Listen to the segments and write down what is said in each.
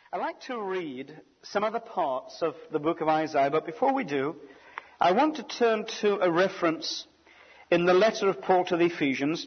I'd like to read some other parts of the book of Isaiah, but before we do, I want to turn to a reference in the letter of Paul to the Ephesians.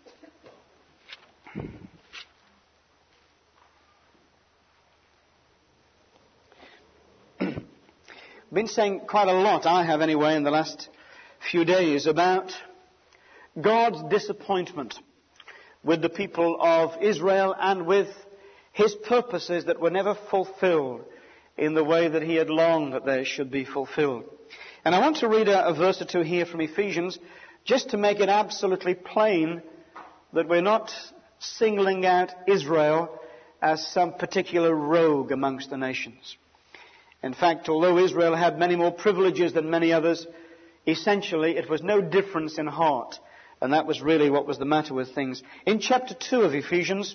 Been saying quite a lot, I have anyway, in the last few days about God's disappointment with the people of Israel and with His purposes that were never fulfilled in the way that He had longed that they should be fulfilled. And I want to read a verse or two here from Ephesians just to make it absolutely plain that we're not singling out Israel as some particular rogue amongst the nations. In fact, although Israel had many more privileges than many others, essentially it was no difference in heart. And that was really what was the matter with things. In chapter 2 of Ephesians,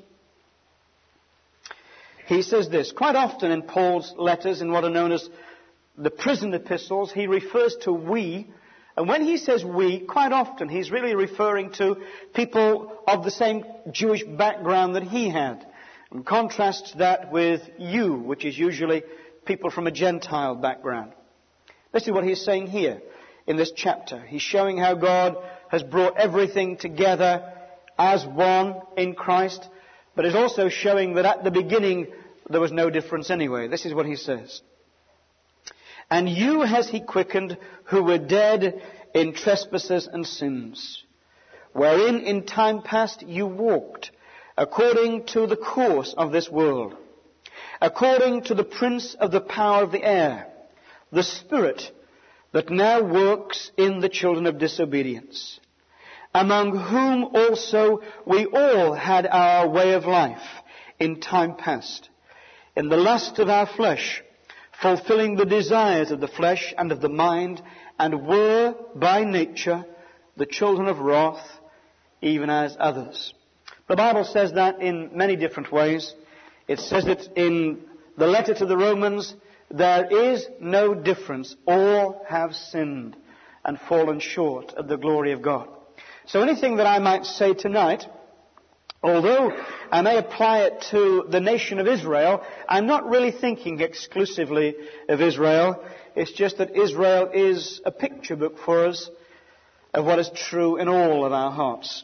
he says this. Quite often in Paul's letters, in what are known as the prison epistles, he refers to we. And when he says we, quite often he's really referring to people of the same Jewish background that he had. And contrasts that with you, which is usually people from a Gentile background. This is what he's saying here in this chapter. He's showing how God has brought everything together as one in Christ, but is also showing that at the beginning there was no difference anyway. This is what he says. And you has He quickened who were dead in trespasses and sins, wherein in time past you walked, according to the course of this world, according to the prince of the power of the air, the spirit that now works in the children of disobedience, among whom also we all had our way of life in time past, in the lust of our flesh, fulfilling the desires of the flesh and of the mind, and were by nature the children of wrath, even as others. The Bible says that in many different ways. It says it in the letter to the Romans, there is no difference. All have sinned and fallen short of the glory of God. So anything that I might say tonight, although I may apply it to the nation of Israel, I'm not really thinking exclusively of Israel. It's just that Israel is a picture book for us of what is true in all of our hearts.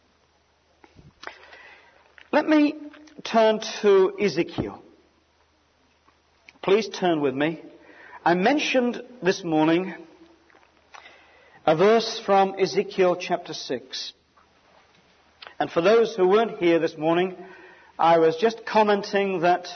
Let me turn to Ezekiel. Please turn with me. I mentioned this morning a verse from Ezekiel chapter 6. And for those who weren't here this morning, I was just commenting that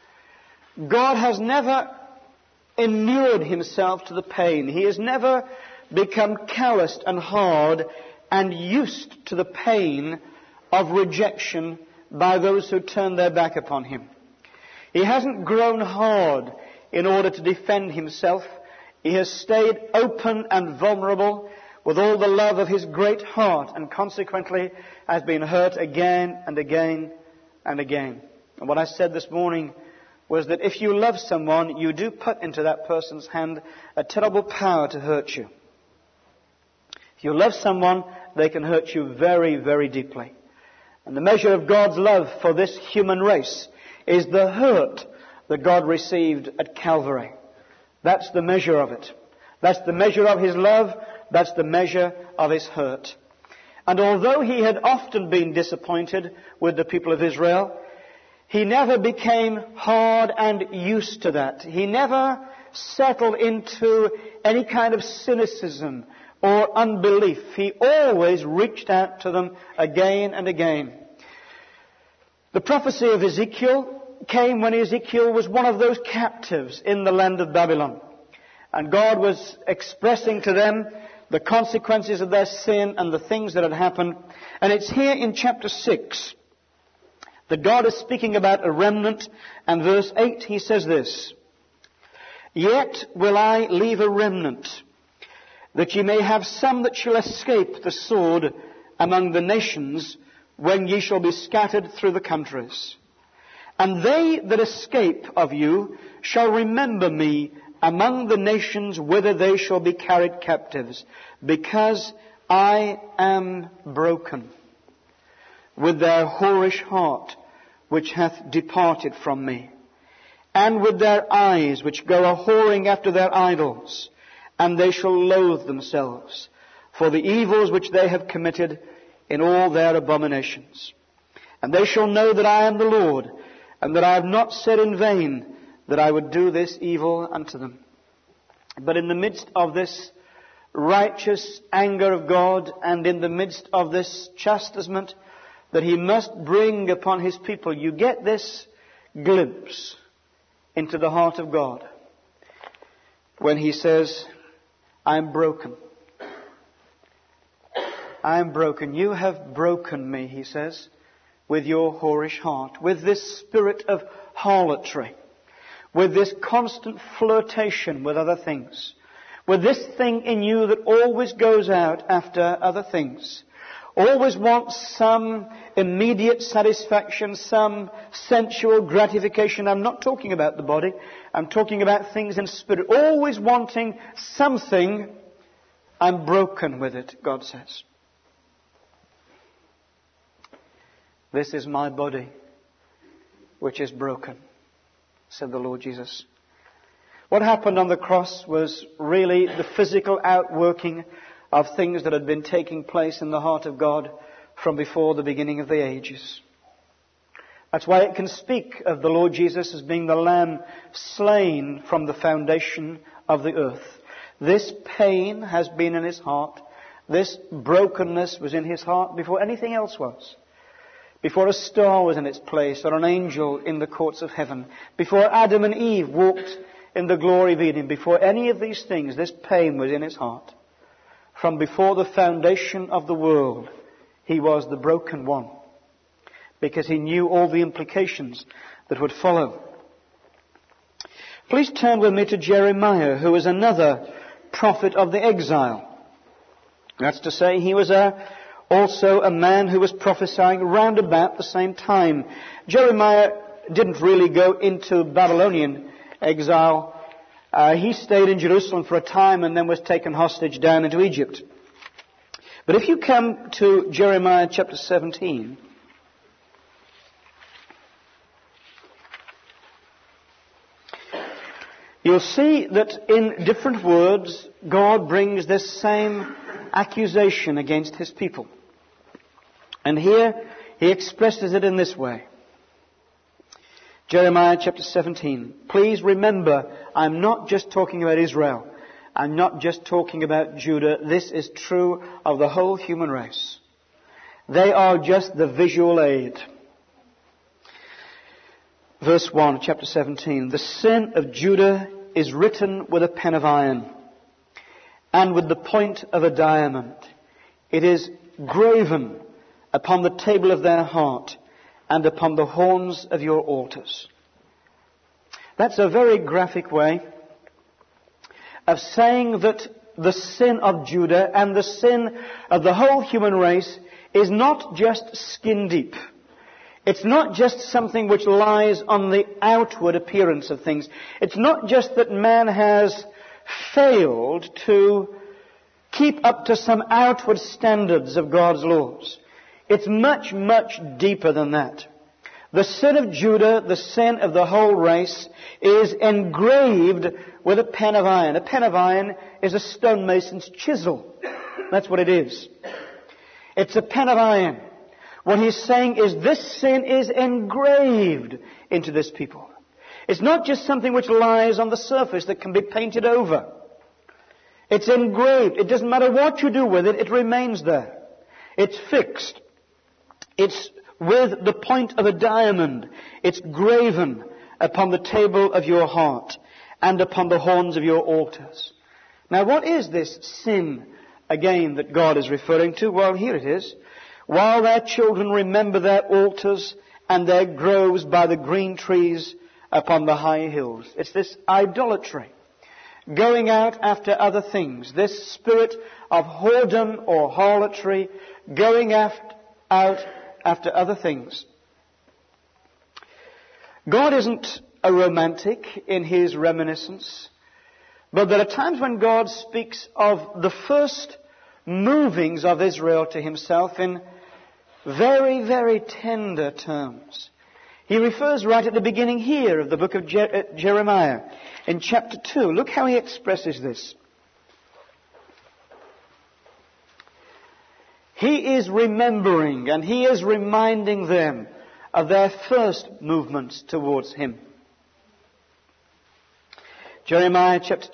God has never inured Himself to the pain. He has never become calloused and hard and used to the pain of rejection by those who turn their back upon Him. He hasn't grown hard in order to defend Himself. He has stayed open and vulnerable with all the love of His great heart, and consequently has been hurt again and again and again. And what I said this morning was that if you love someone, you do put into that person's hand a terrible power to hurt you. If you love someone, they can hurt you very, very deeply. And the measure of God's love for this human race is the hurt that God received at Calvary. That's the measure of it. That's the measure of His love. That's the measure of His hurt. And although He had often been disappointed with the people of Israel, He never became hard and used to that. He never settled into any kind of cynicism or unbelief. He always reached out to them again and again. The prophecy of Ezekiel came when Ezekiel was one of those captives in the land of Babylon. And God was expressing to them the consequences of their sin and the things that had happened. And it's here in chapter 6 that God is speaking about a remnant. And verse 8, He says this, "Yet will I leave a remnant, that ye may have some that shall escape the sword among the nations, when ye shall be scattered through the countries. And they that escape of you shall remember me among the nations whither they shall be carried captives, because I am broken with their whorish heart, which hath departed from me. and with their eyes, which go a-whoring after their idols, and they shall loathe themselves for the evils which they have committed in all their abominations. And they shall know that I am the Lord, and that I have not said in vain that I would do this evil unto them. But in the midst of this righteous anger of God, and in the midst of this chastisement that He must bring upon His people, you get this glimpse into the heart of God when He says, I am broken. I am broken. You have broken me, He says, with your whorish heart, with this spirit of harlotry, with this constant flirtation with other things, with this thing in you that always goes out after other things, always wants some immediate satisfaction, some sensual gratification. I'm not talking about the body. I'm talking about things in spirit. Always wanting something. I'm broken with it, God says. This is my body, which is broken, said the Lord Jesus. What happened on the cross was really the physical outworking of things that had been taking place in the heart of God from before the beginning of the ages. That's why it can speak of the Lord Jesus as being the Lamb slain from the foundation of the earth. This pain has been in His heart. This brokenness was in His heart before anything else was. Before a star was in its place or an angel in the courts of heaven. Before Adam and Eve walked in the glory of Eden. Before any of these things, this pain was in His heart. From before the foundation of the world, He was the broken one. Because He knew all the implications that would follow. Please turn with me to Jeremiah, who was another prophet of the exile. That's to say, he was also a man who was prophesying round about the same time. Jeremiah didn't really go into Babylonian exile. He stayed in Jerusalem for a time and then was taken hostage down into Egypt. But if you come to Jeremiah chapter 17, you'll see that in different words, God brings this same accusation against His people. And here He expresses it in this way. Jeremiah chapter 17. Please remember, I'm not just talking about Israel. I'm not just talking about Judah. This is true of the whole human race. They are just the visual aid. Verse 1, chapter 17. The sin of Judah is written with a pen of iron and with the point of a diamond. It is graven upon the table of their heart and upon the horns of your altars. That's a very graphic way of saying that the sin of Judah and the sin of the whole human race is not just skin deep. It's not just something which lies on the outward appearance of things. It's not just that man has failed to keep up to some outward standards of God's laws. It's much, much deeper than that. The sin of Judah, the sin of the whole race, is engraved with a pen of iron. A pen of iron is a stonemason's chisel. That's what it is. It's a pen of iron. What he's saying is this sin is engraved into this people. It's not just something which lies on the surface that can be painted over. It's engraved. It doesn't matter what you do with it, it remains there. It's fixed. It's with the point of a diamond. It's graven upon the table of your heart and upon the horns of your altars. Now, what is this sin, again, that God is referring to? Well, here it is. While their children remember their altars and their groves by the green trees upon the high hills. It's this idolatry. Going out after other things. This spirit of whoredom or harlotry. Going out after other things. God isn't a romantic in His reminiscence. But there are times when God speaks of the first movings of Israel to Himself in very, very tender terms. He refers right at the beginning here of the book of Jeremiah in chapter 2. Look how he expresses this. He is remembering and he is reminding them of their first movements towards him. Jeremiah chapter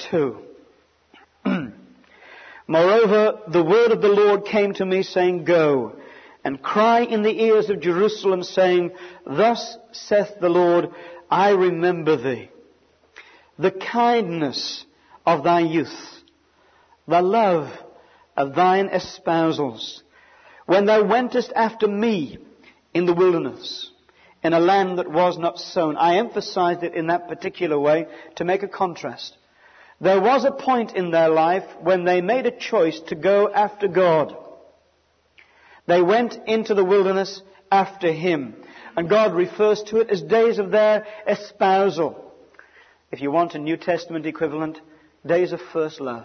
2. Moreover, the word of the Lord came to me, saying, Go, and cry in the ears of Jerusalem, saying, Thus saith the Lord, I remember thee, the kindness of thy youth, the love of thine espousals, when thou wentest after me in the wilderness, in a land that was not sown. I emphasized it in that particular way to make a contrast. There was a point in their life when they made a choice to go after God. They went into the wilderness after him. And God refers to it as days of their espousal. If you want a New Testament equivalent, days of first love.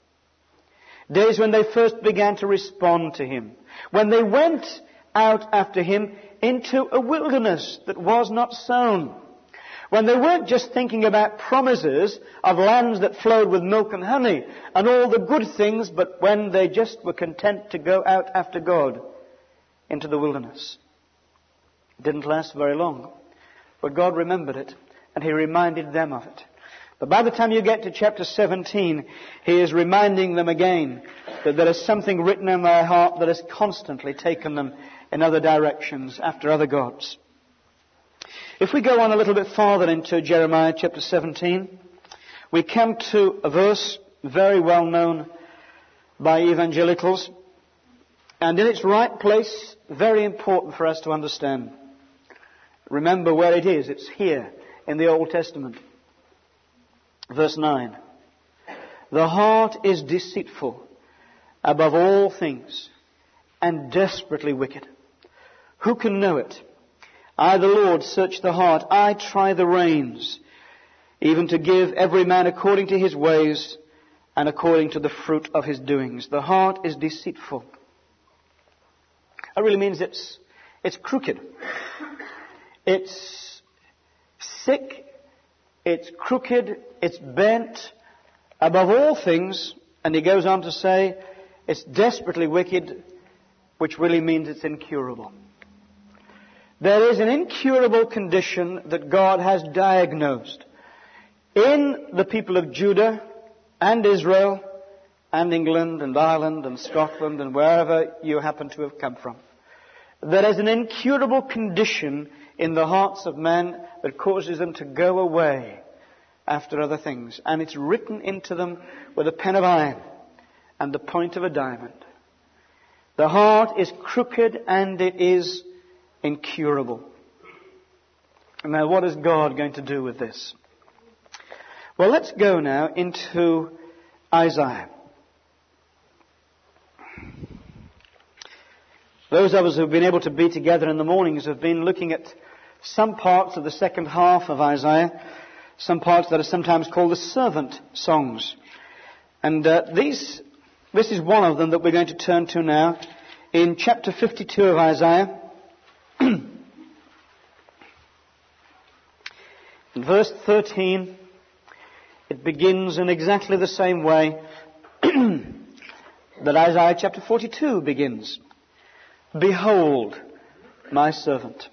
Days when they first began to respond to him. When they went out after him into a wilderness that was not sown. When they weren't just thinking about promises of lands that flowed with milk and honey and all the good things, but when they just were content to go out after God into the wilderness. It didn't last very long, but God remembered it and he reminded them of it. But by the time you get to chapter 17, he is reminding them again that there is something written in their heart that has constantly taken them in other directions after other gods. If we go on a little bit farther into Jeremiah chapter 17, we come to a verse very well known by evangelicals, and in its right place, very important for us to understand. Remember where it is. It's here in the Old Testament. Verse 9. The heart is deceitful above all things and desperately wicked. Who can know it? I, the Lord, search the heart. I try the reins, even to give every man according to his ways and according to the fruit of his doings. The heart is deceitful. That really means it's crooked. It's sick. It's crooked. It's bent above all things. And he goes on to say it's desperately wicked, which really means it's incurable. There is an incurable condition that God has diagnosed in the people of Judah and Israel and England and Ireland and Scotland and wherever you happen to have come from. There is an incurable condition in the hearts of men that causes them to go away after other things. And it's written into them with a pen of iron and the point of a diamond. The heart is crooked and it is incurable. Now, what is God going to do with this? Well, let's go now into Isaiah. Those of us who have been able to be together in the mornings have been looking at some parts of the second half of Isaiah, some parts that are sometimes called the servant songs. And this is one of them that we're going to turn to now in chapter 52 of Isaiah. In verse 13, it begins in exactly the same way that Isaiah chapter 42 begins. Behold, my servant.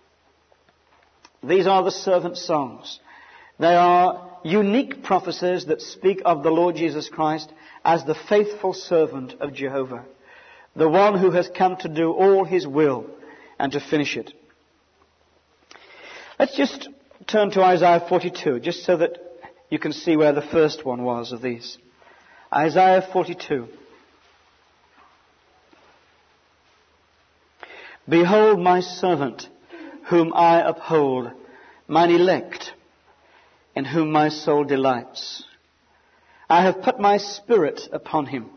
These are the servant songs. They are unique prophecies that speak of the Lord Jesus Christ as the faithful servant of Jehovah, the one who has come to do all his will and to finish it. Let's just turn to Isaiah 42, just so that you can see where the first one was of these. Isaiah 42. Behold my servant, whom I uphold, mine elect, in whom my soul delights. I have put my spirit upon him.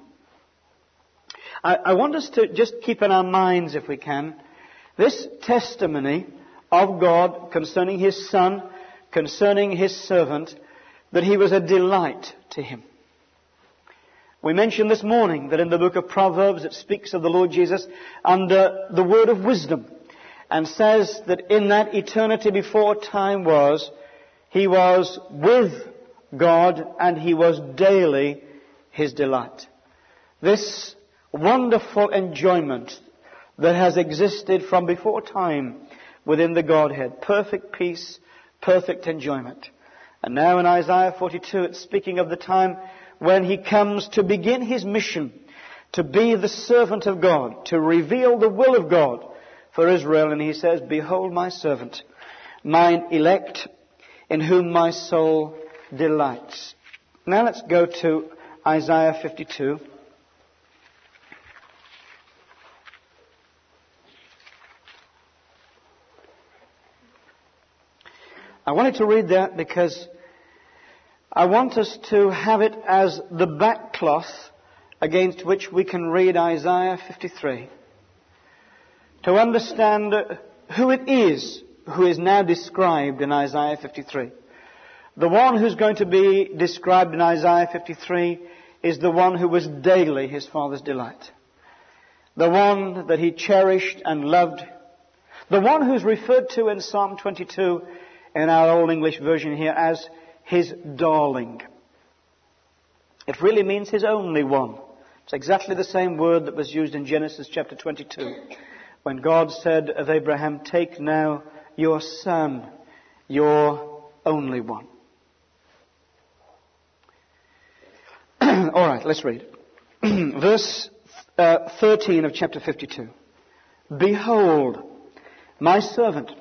I want us to just keep in our minds, if we can, this testimony of God concerning his Son, concerning his servant, that he was a delight to him. We mentioned this morning that in the book of Proverbs it speaks of the Lord Jesus under the word of wisdom. and says that in that eternity before time was, he was with God and he was daily his delight. This wonderful enjoyment that has existed from before time within the Godhead. Perfect peace, perfect enjoyment. And now in Isaiah 42, it's speaking of the time when he comes to begin his mission, to be the servant of God, to reveal the will of God for Israel. And he says, behold my servant, mine elect, in whom my soul delights. Now let's go to Isaiah 52. I wanted to read that because I want us to have it as the backcloth against which we can read Isaiah 53. To understand who it is who is now described in Isaiah 53. The one who's going to be described in Isaiah 53 is the one who was daily his Father's delight. The one that he cherished and loved. The one who's referred to in Psalm 22 in our Old English version here as his darling. It really means his only one. It's exactly the same word that was used in Genesis chapter 22 when God said of Abraham, take now your son, your only one. All right, let's read. Verse 13 of chapter 52. Behold, my servant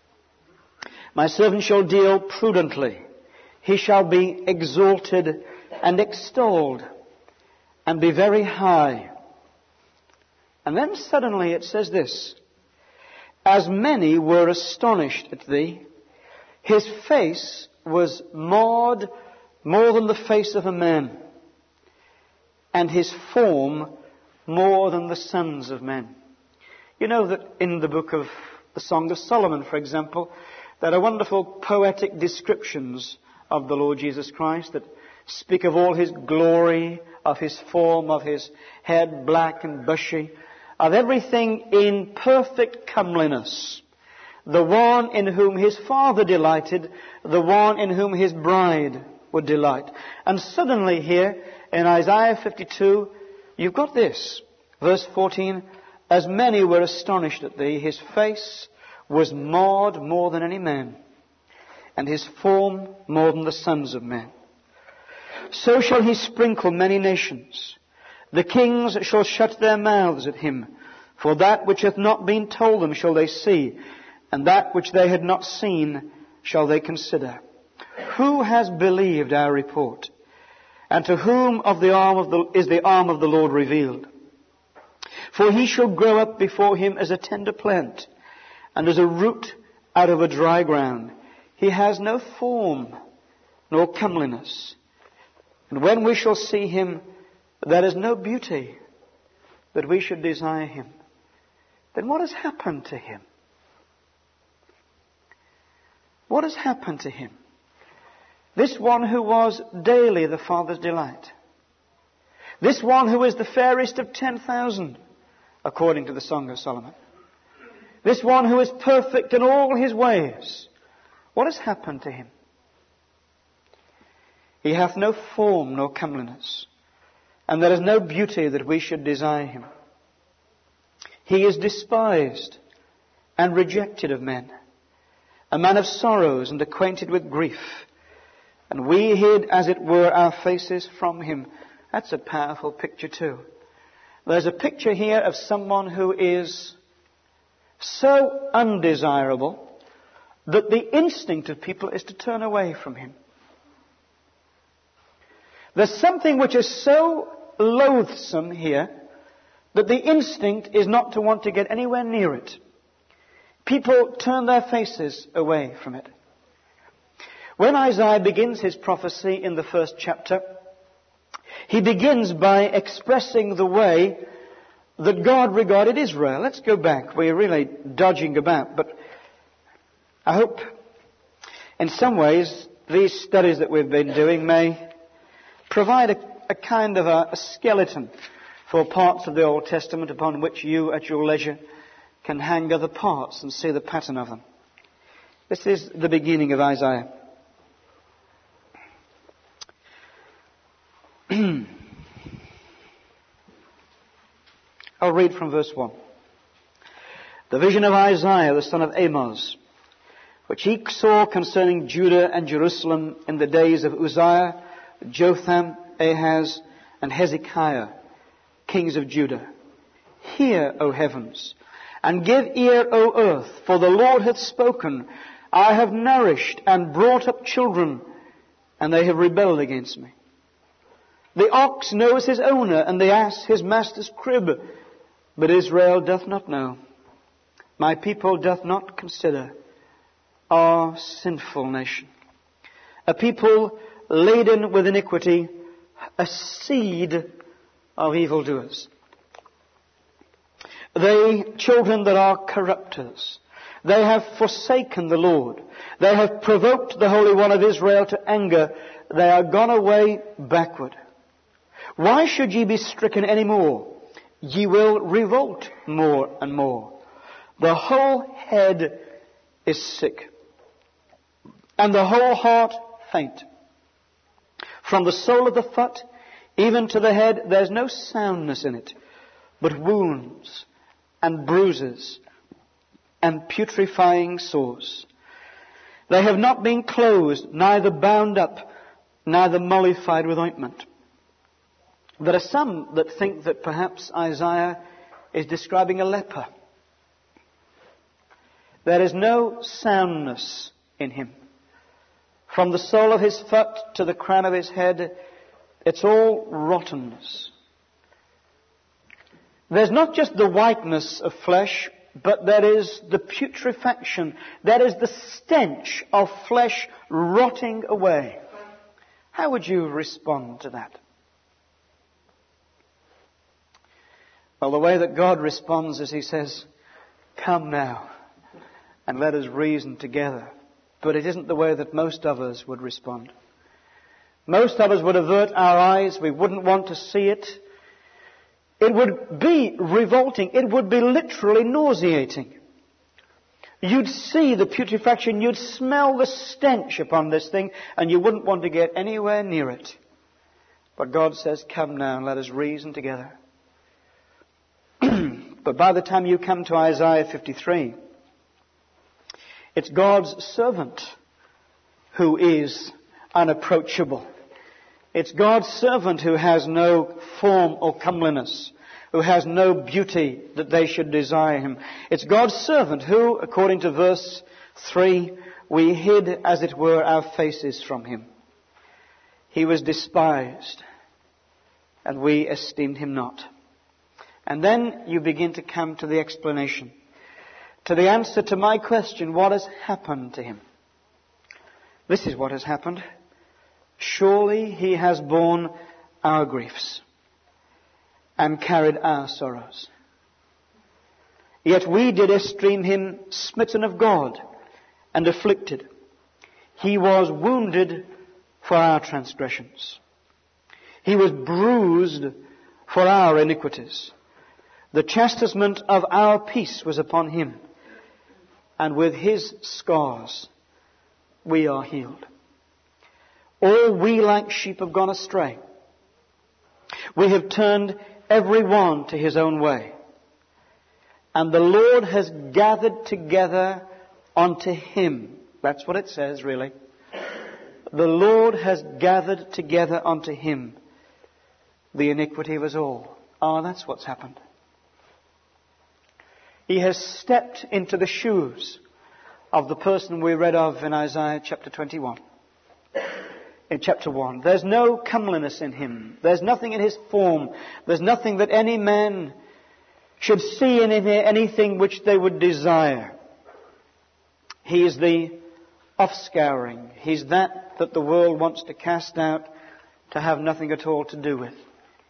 shall deal prudently. He shall be exalted and extolled and be very high. And then suddenly it says this, as many were astonished at thee, his face was marred more than the face of a man, and his form more than the sons of men. You know that in the book of the Song of Solomon, for example, there are wonderful poetic descriptions of the Lord Jesus Christ that speak of all his glory, of his form, of his head black and bushy, of everything in perfect comeliness. The one in whom his Father delighted, the one in whom his bride would delight. And suddenly here in Isaiah 52, you've got this. Verse 14, as many were astonished at thee, his face was marred more than any man, and his form more than the sons of men. So shall he sprinkle many nations. The kings shall shut their mouths at him, for that which hath not been told them shall they see, and that which they had not seen shall they consider. Who has believed our report? And to whom is the arm of the Lord revealed? For he shall grow up before him as a tender plant, and as a root out of a dry ground. He has no form, nor comeliness. And when we shall see him, there is no beauty that we should desire him. Then what has happened to him? What has happened to him? This one who was daily the Father's delight. This one who is the fairest of 10,000, according to the Song of Solomon. This one who is perfect in all his ways. What has happened to him? He hath no form nor comeliness, and there is no beauty that we should desire him. He is despised and rejected of men, a man of sorrows and acquainted with grief. And we hid, as it were, our faces from him. That's a powerful picture too. There's a picture here of someone who is so undesirable that the instinct of people is to turn away from him. There's something which is so loathsome here that the instinct is not to want to get anywhere near it. People turn their faces away from it. When Isaiah begins his prophecy in the first chapter, he begins by expressing the way that God regarded Israel. Let's go back. We're really dodging about, but I hope in some ways these studies that we've been doing may provide a kind of a skeleton for parts of the Old Testament upon which you at your leisure can hang other parts and see the pattern of them. This is the beginning of Isaiah. I'll read from verse 1. The vision of Isaiah, the son of Amoz, which he saw concerning Judah and Jerusalem in the days of Uzziah, Jotham, Ahaz, and Hezekiah, kings of Judah. Hear, O heavens, and give ear, O earth, for the Lord hath spoken. I have nourished and brought up children, and they have rebelled against me. The ox knows his owner, and the ass his master's crib, but Israel doth not know. My people doth not consider, our sinful nation. A people laden with iniquity, a seed of evildoers. They, children that are corrupters, they have forsaken the Lord. They have provoked the Holy One of Israel to anger. They are gone away backward. Why should ye be stricken any more? Ye will revolt more and more. The whole head is sick, and the whole heart faint. From the sole of the foot even to the head, there's no soundness in it, but wounds and bruises and putrefying sores. They have not been closed, neither bound up, neither mollified with ointment. There are some that think that perhaps Isaiah is describing a leper. There is no soundness in him. From the sole of his foot to the crown of his head, it's all rottenness. There's not just the whiteness of flesh, but there is the putrefaction. There is the stench of flesh rotting away. How would you respond to that? Well, the way that God responds is He says, "Come now, and let us reason together." But it isn't the way that most of us would respond. Most of us would avert our eyes. We wouldn't want to see it. It would be revolting. It would be literally nauseating. You'd see the putrefaction. You'd smell the stench upon this thing, and you wouldn't want to get anywhere near it. But God says, "Come now and let us reason together." But by the time you come to Isaiah 53, it's God's servant who is unapproachable. It's God's servant who has no form or comeliness, who has no beauty that they should desire him. It's God's servant who, according to verse 3, we hid, as it were, our faces from him. He was despised, and we esteemed him not. And then you begin to come to the explanation, to the answer to my question, what has happened to him? This is what has happened. Surely he has borne our griefs and carried our sorrows. Yet we did esteem him smitten of God and afflicted. He was wounded for our transgressions. He was bruised for our iniquities. The chastisement of our peace was upon him, and with his scars we are healed. All we like sheep have gone astray. We have turned every one to his own way. And the Lord has gathered together unto him. That's what it says, really. The Lord has gathered together unto him the iniquity of us all. Ah, that's what's happened. He has stepped into the shoes of the person we read of in Isaiah chapter 21. In chapter 1. There's no comeliness in him. There's nothing in his form. There's nothing that any man should see in him, anything which they would desire. He is the offscouring. He's that the world wants to cast out, to have nothing at all to do with.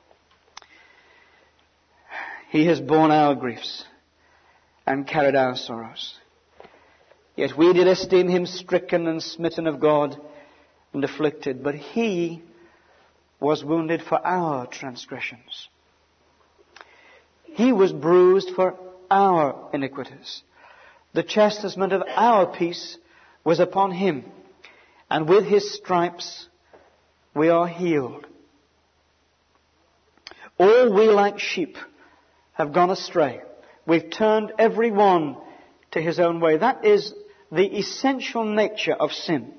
He has borne our griefs and carried our sorrows. Yet we did esteem him stricken and smitten of God and afflicted. But he was wounded for our transgressions. He was bruised for our iniquities. The chastisement of our peace was upon him, and with his stripes we are healed. All we like sheep have gone astray. We've turned every one to his own way. That is the essential nature of sin.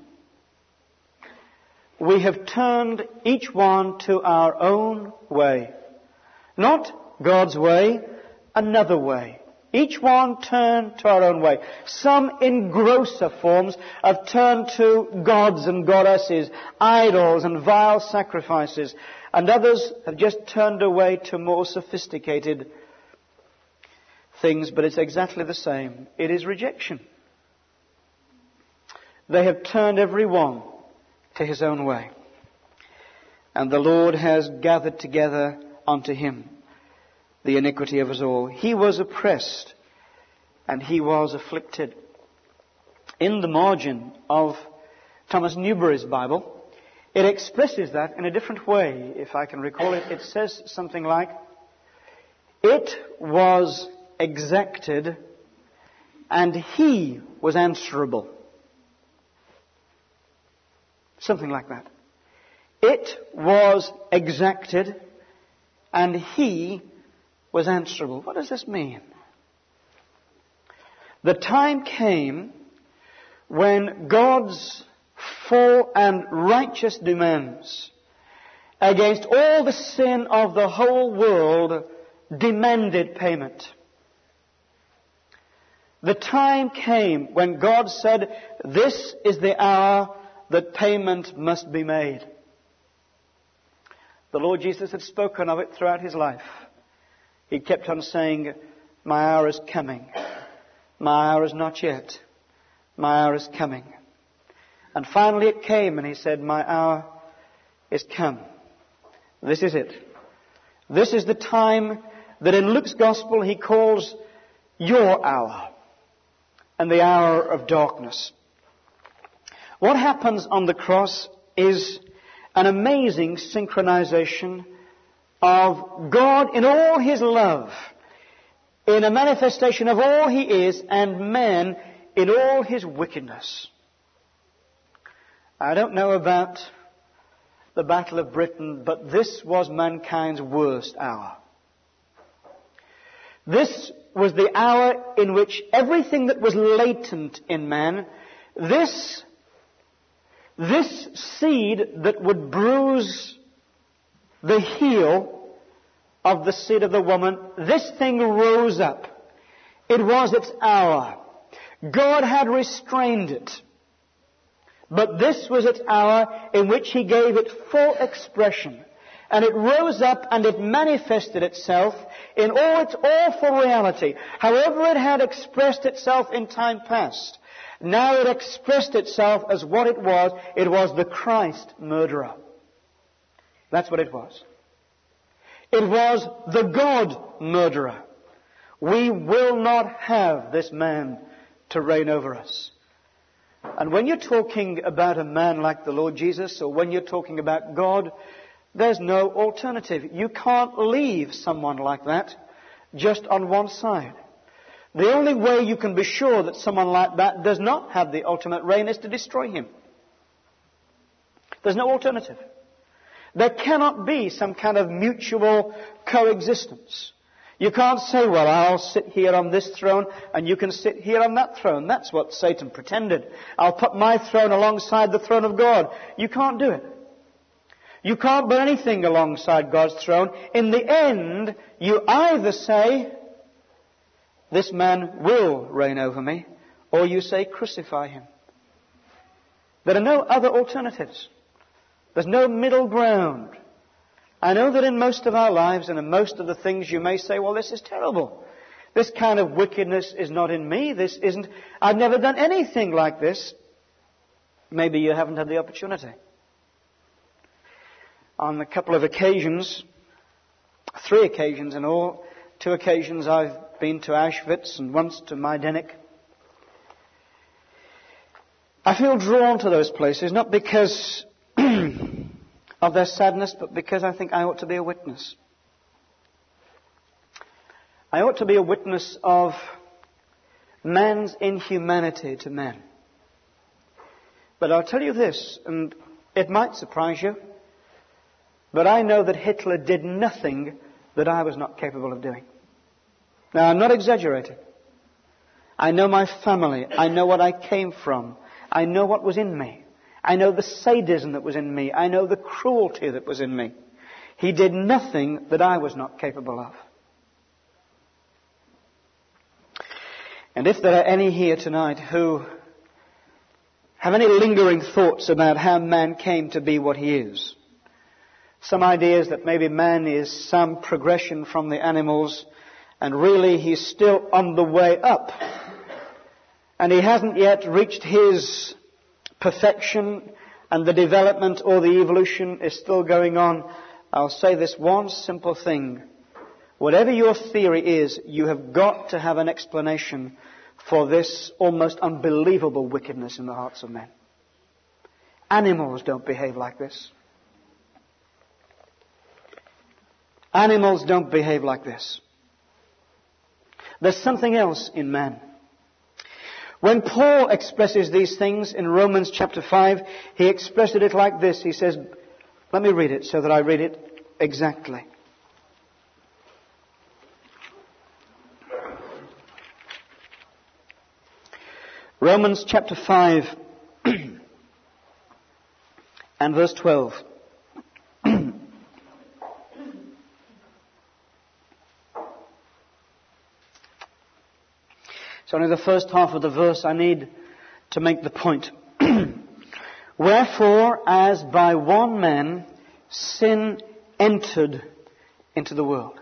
We have turned each one to our own way. Not God's way, another way. Each one turned to our own way. Some in grosser forms have turned to gods and goddesses, idols and vile sacrifices. And others have just turned away to more sophisticated things, but it's exactly the same. It is rejection. They have turned every one to his own way. And the Lord has gathered together unto him the iniquity of us all. He was oppressed and he was afflicted. In the margin of Thomas Newberry's Bible, it expresses that in a different way. If I can recall it, it says something like, "It was exacted and he was answerable." Something like that. It was exacted and he was answerable. What does this mean? The time came when God's full and righteous demands against all the sin of the whole world demanded payment. The time came when God said, "This is the hour that payment must be made." The Lord Jesus had spoken of it throughout his life. He kept on saying, "My hour is coming. My hour is not yet. My hour is coming." And finally it came and he said, "My hour is come." This is it. This is the time that in Luke's Gospel he calls your hour and the hour of darkness. What happens on the cross is an amazing synchronization of God in all his love, in a manifestation of all he is, and man in all his wickedness. I don't know about the Battle of Britain, but this was mankind's worst hour. This was the hour in which everything that was latent in man, this seed that would bruise the heel of the seed of the woman, this thing rose up. It was its hour. God had restrained it. But this was its hour in which he gave it full expression. And it rose up and it manifested itself in all its awful reality. However it had expressed itself in time past, now it expressed itself as what it was. It was the Christ murderer. That's what it was. It was the God murderer. We will not have this man to reign over us. And when you're talking about a man like the Lord Jesus, or when you're talking about God, there's no alternative. You can't leave someone like that just on one side. The only way you can be sure that someone like that does not have the ultimate reign is to destroy him. There's no alternative. There cannot be some kind of mutual coexistence. You can't say, "Well, I'll sit here on this throne and you can sit here on that throne." That's what Satan pretended. "I'll put my throne alongside the throne of God." You can't do it. You can't put anything alongside God's throne. In the end, you either say, "This man will reign over me," or you say, "Crucify him." There are no other alternatives. There's no middle ground. I know that in most of our lives and in most of the things you may say, "Well, this is terrible. This kind of wickedness is not in me. I've never done anything like this." Maybe you haven't had the opportunity. On a couple of occasions, 3 occasions in all, 2 occasions I've been to Auschwitz and once to Majdanek. I feel drawn to those places, not because of their sadness, but because I think I ought to be a witness. I ought to be a witness of man's inhumanity to men. But I'll tell you this, and it might surprise you, but I know that Hitler did nothing that I was not capable of doing. Now, I'm not exaggerating. I know my family. I know what I came from. I know what was in me. I know the sadism that was in me. I know the cruelty that was in me. He did nothing that I was not capable of. And if there are any here tonight who have any lingering thoughts about how man came to be what he is, some ideas that maybe man is some progression from the animals and really he's still on the way up and he hasn't yet reached his perfection and the development or the evolution is still going on, I'll say this one simple thing. Whatever your theory is, you have got to have an explanation for this almost unbelievable wickedness in the hearts of men. Animals don't behave like this. Animals don't behave like this. There's something else in man. When Paul expresses these things in Romans chapter 5, he expressed it like this. He says, let me read it so that I read it exactly. Romans chapter 5 and verse 12. It's only the first half of the verse I need to make the point. Wherefore, as by one man sin entered into the world.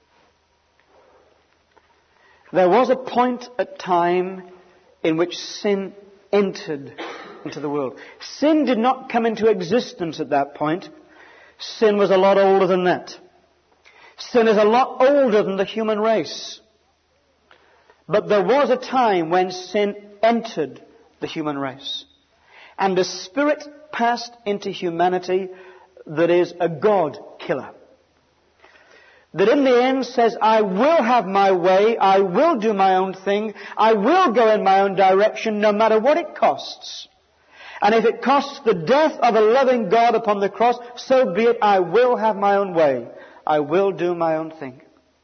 There was a point, a time, in which sin entered into the world. Sin did not come into existence at that point. Sin was a lot older than that. Sin is a lot older than the human race. But there was a time when sin entered the human race. And a spirit passed into humanity that is a God killer. That in the end says, I will have my way, I will do my own thing, I will go in my own direction no matter what it costs. And if it costs the death of a loving God upon the cross, so be it, I will have my own way. I will do my own thing.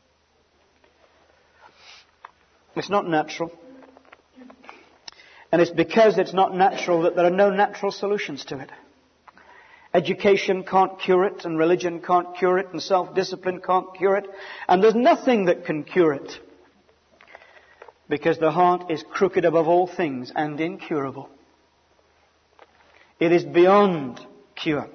It's not natural. And it's because it's not natural that there are no natural solutions to it. Education can't cure it, and religion can't cure it, and self-discipline can't cure it. And there's nothing that can cure it. Because the heart is crooked above all things and incurable. It is beyond cure.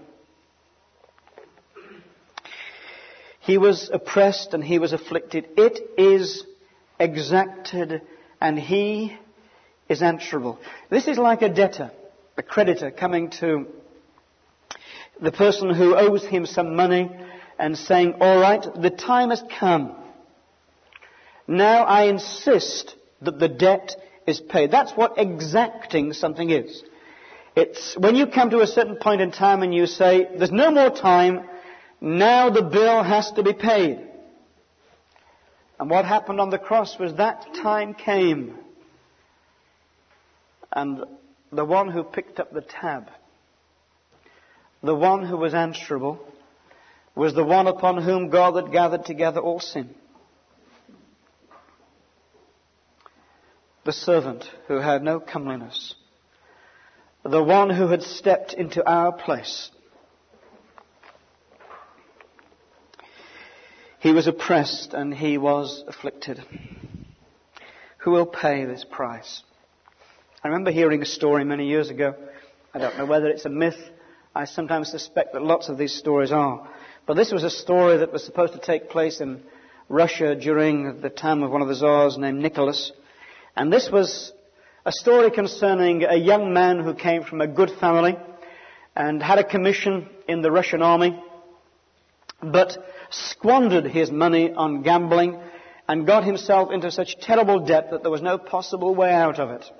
He was oppressed and he was afflicted. It is exacted and he is answerable. This is like a debtor, a creditor coming to the person who owes him some money and saying, all right, the time has come. Now I insist that the debt is paid. That's what exacting something is. It's when you come to a certain point in time and you say, there's no more time, now the bill has to be paid. And what happened on the cross was that time came. And the one who picked up the tab, the one who was answerable, was the one upon whom God had gathered together all sin. The servant who had no comeliness. The one who had stepped into our place. He was oppressed and he was afflicted. Who will pay this price? I remember hearing a story many years ago. I don't know whether it's a myth. I sometimes suspect that lots of these stories are. But this was a story that was supposed to take place in Russia during the time of one of the Tsars named Nicholas. And this was a story concerning a young man who came from a good family and had a commission in the Russian army, but squandered his money on gambling and got himself into such terrible debt that there was no possible way out of it.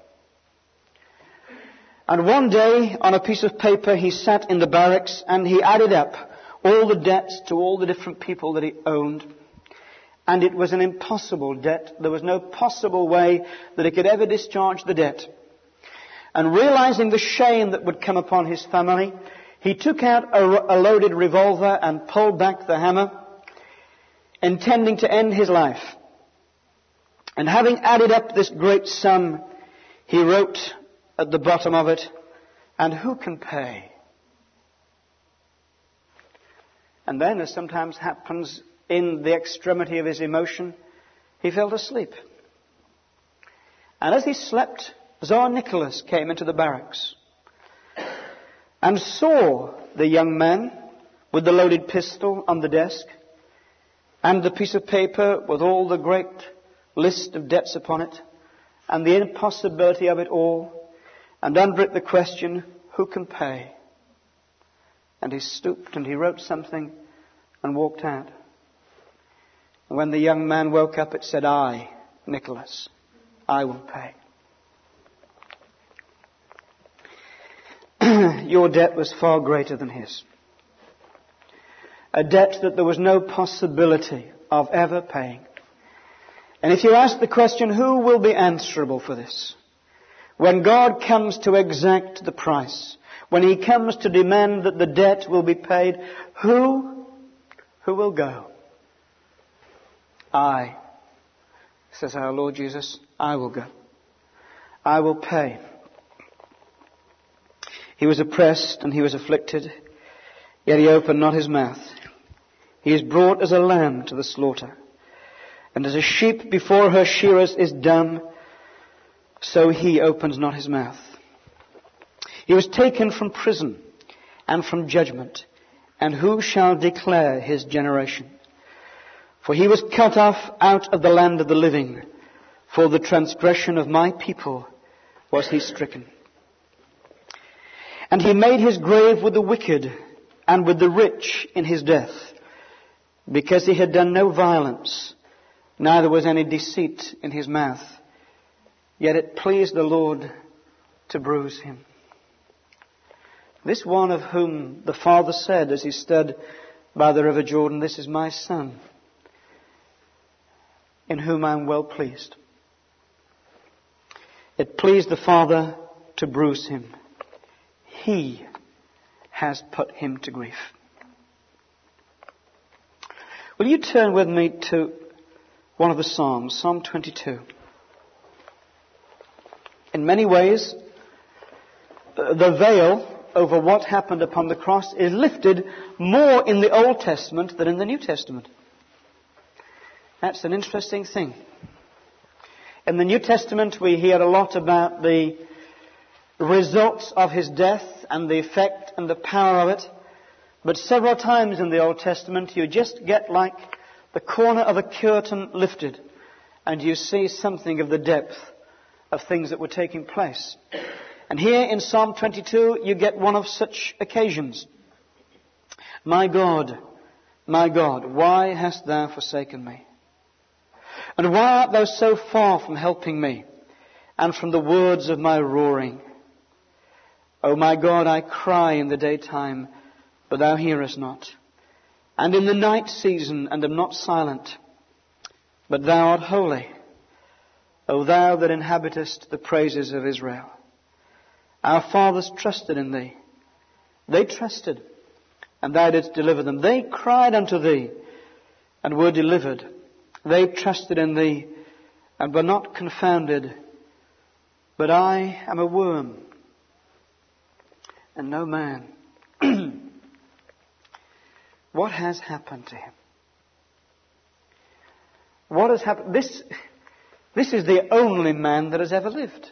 And one day, on a piece of paper, he sat in the barracks and he added up all the debts to all the different people that he owned. And it was an impossible debt. There was no possible way that he could ever discharge the debt. And realizing the shame that would come upon his family, he took out a loaded revolver and pulled back the hammer, intending to end his life. And having added up this great sum, he wrote at the bottom of it, "And who can pay?" And then, as sometimes happens in the extremity of his emotion, he fell asleep. And as he slept, Tsar Nicholas came into the barracks and saw the young man with the loaded pistol on the desk and the piece of paper with all the great list of debts upon it and the impossibility of it all, and under it the question, "Who can pay?" And he stooped and he wrote something and walked out. And when the young man woke up, it said, "I, Nicholas, I will pay." Your debt was far greater than his. A debt that there was no possibility of ever paying. And if you ask the question, who will be answerable for this? When God comes to exact the price, when he comes to demand that the debt will be paid, who will go? I, says our Lord Jesus, I will go. I will pay. He was oppressed and he was afflicted, yet he opened not his mouth. He is brought as a lamb to the slaughter, and as a sheep before her shearers is dumb, so he opens not his mouth. He was taken from prison and from judgment, and who shall declare his generation? For he was cut off out of the land of the living. For the transgression of my people was he stricken. And he made his grave with the wicked and with the rich in his death, because he had done no violence, neither was any deceit in his mouth. Yet it pleased the Lord to bruise him. This one of whom the Father said as he stood by the river Jordan, "This is my Son, in whom I am well pleased." It pleased the Father to bruise him. He has put him to grief. Will you turn with me to one of the Psalms, Psalm 22. In many ways, the veil over what happened upon the cross is lifted more in the Old Testament than in the New Testament. That's an interesting thing. In the New Testament, we hear a lot about the results of his death and the effect and the power of it. But several times in the Old Testament, you just get like the corner of a curtain lifted, and you see something of the depth of things that were taking place. And here in Psalm 22, you get one of such occasions. My God, why hast thou forsaken me? And why art thou so far from helping me, and from the words of my roaring? O my God, I cry in the daytime, but thou hearest not, and in the night season, and am not silent. But thou art holy, O thou that inhabitest the praises of Israel. Our fathers trusted in thee. They trusted, and thou didst deliver them. They cried unto thee, and were delivered. They trusted in thee, and were not confounded. But I am a worm, and no man. What has happened to him? What has happened? This is the only man that has ever lived.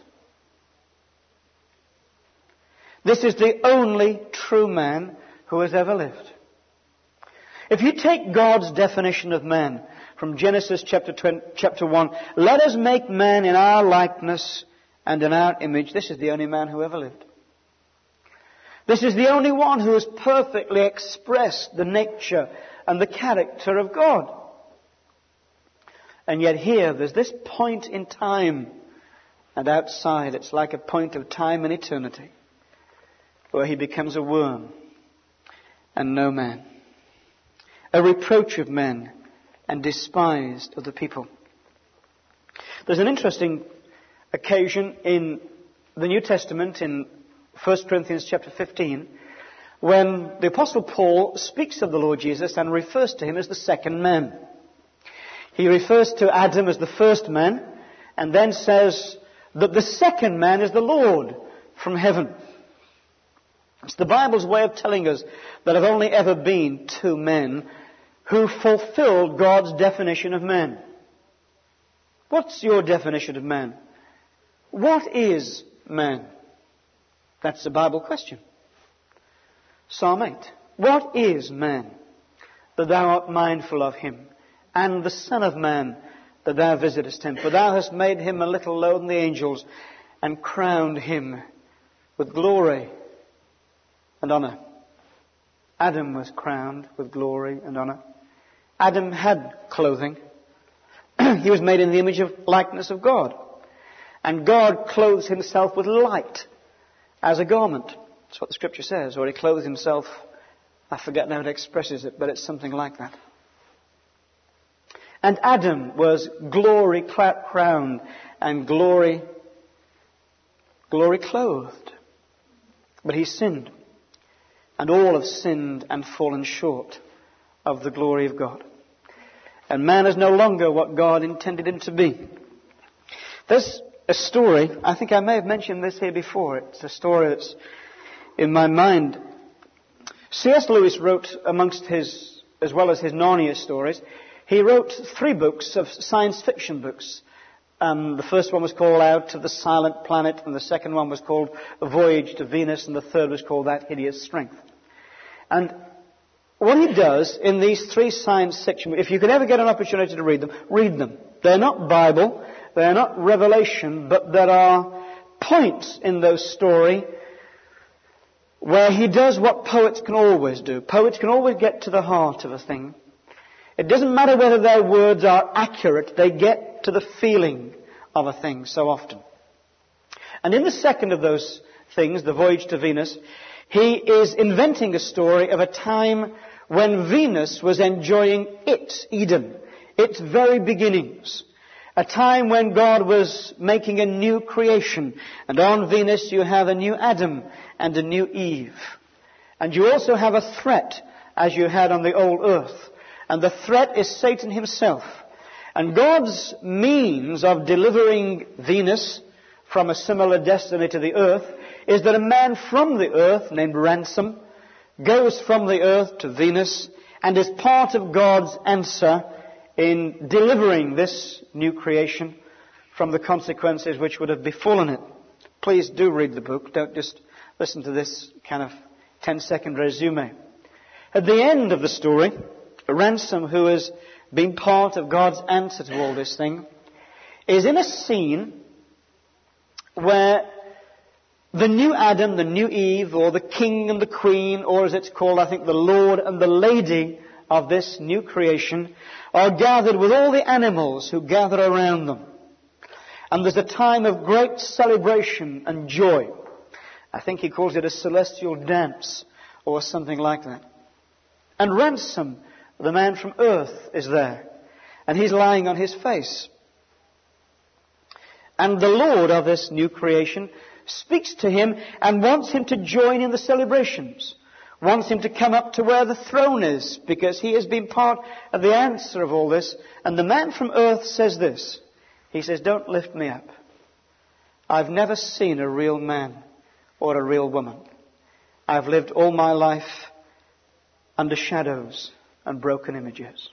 This is the only true man who has ever lived. If you take God's definition of man from Genesis chapter 1, let us make man in our likeness and in our image. This is the only man who ever lived. This is the only one who has perfectly expressed the nature and the character of God. And yet here, there's this point in time, and outside it's like a point of time and eternity, where he becomes a worm and no man, a reproach of men and despised of the people. There's an interesting occasion in the New Testament in 1 Corinthians chapter 15 when the Apostle Paul speaks of the Lord Jesus and refers to him as the second man. He refers to Adam as the first man and then says that the second man is the Lord from heaven. It's the Bible's way of telling us that there have only ever been two men who fulfilled God's definition of man. What's your definition of man? What is man? That's the Bible question. Psalm 8. What is man, that thou art mindful of him, and the Son of Man, that thou visitest him? For thou hast made him a little lower than the angels, and crowned him with glory and honor. Adam was crowned with glory and honor. Adam had clothing. He was made in the image of likeness of God. And God clothes himself with light as a garment. That's what the Scripture says. Or he clothes himself, I forget how it expresses it, but it's something like that. And Adam was glory crowned and glory clothed. But he sinned. And all have sinned and fallen short of the glory of God. And man is no longer what God intended him to be. There's a story, I think I may have mentioned this here before. It's a story that's in my mind. C.S. Lewis wrote amongst his, as well as his Narnia stories, he wrote 3 books of science fiction books. The first one was called Out of the Silent Planet, and the second one was called A Voyage to Venus, and the third was called That Hideous Strength. And what he does in these 3 science fiction, if you could ever get an opportunity to read them, read them. They're not Bible, they're not revelation, but there are points in those stories where he does what poets can always do. Poets can always get to the heart of a thing. It doesn't matter whether their words are accurate, they get to the feeling of a thing so often. And in the second of those things, The Voyage to Venus, he is inventing a story of a time when Venus was enjoying Eden, its very beginnings. A time when God was making a new creation. And on Venus you have a new Adam and a new Eve. And you also have a threat, as you had on the old earth. And the threat is Satan himself. And God's means of delivering Venus from a similar destiny to the earth is that a man from the earth named Ransom goes from the earth to Venus and is part of God's answer in delivering this new creation from the consequences which would have befallen it. Please do read the book. Don't just listen to this kind of 10-second resume. At the end of the story, Ransom, who has been part of God's answer to all this thing, is in a scene where the new Adam, the new Eve, or the king and the queen, or as it's called, I think, the Lord and the Lady of this new creation, are gathered with all the animals who gather around them. And there's a time of great celebration and joy. I think he calls it a celestial dance, or something like that. And Ransom, the man from earth, is there. And he's lying on his face. And the Lord of this new creation speaks to him and wants him to join in the celebrations. Wants him to come up to where the throne is, because he has been part of the answer of all this. And the man from earth says this. He says, "Don't lift me up. I've never seen a real man or a real woman. I've lived all my life under shadows and broken images."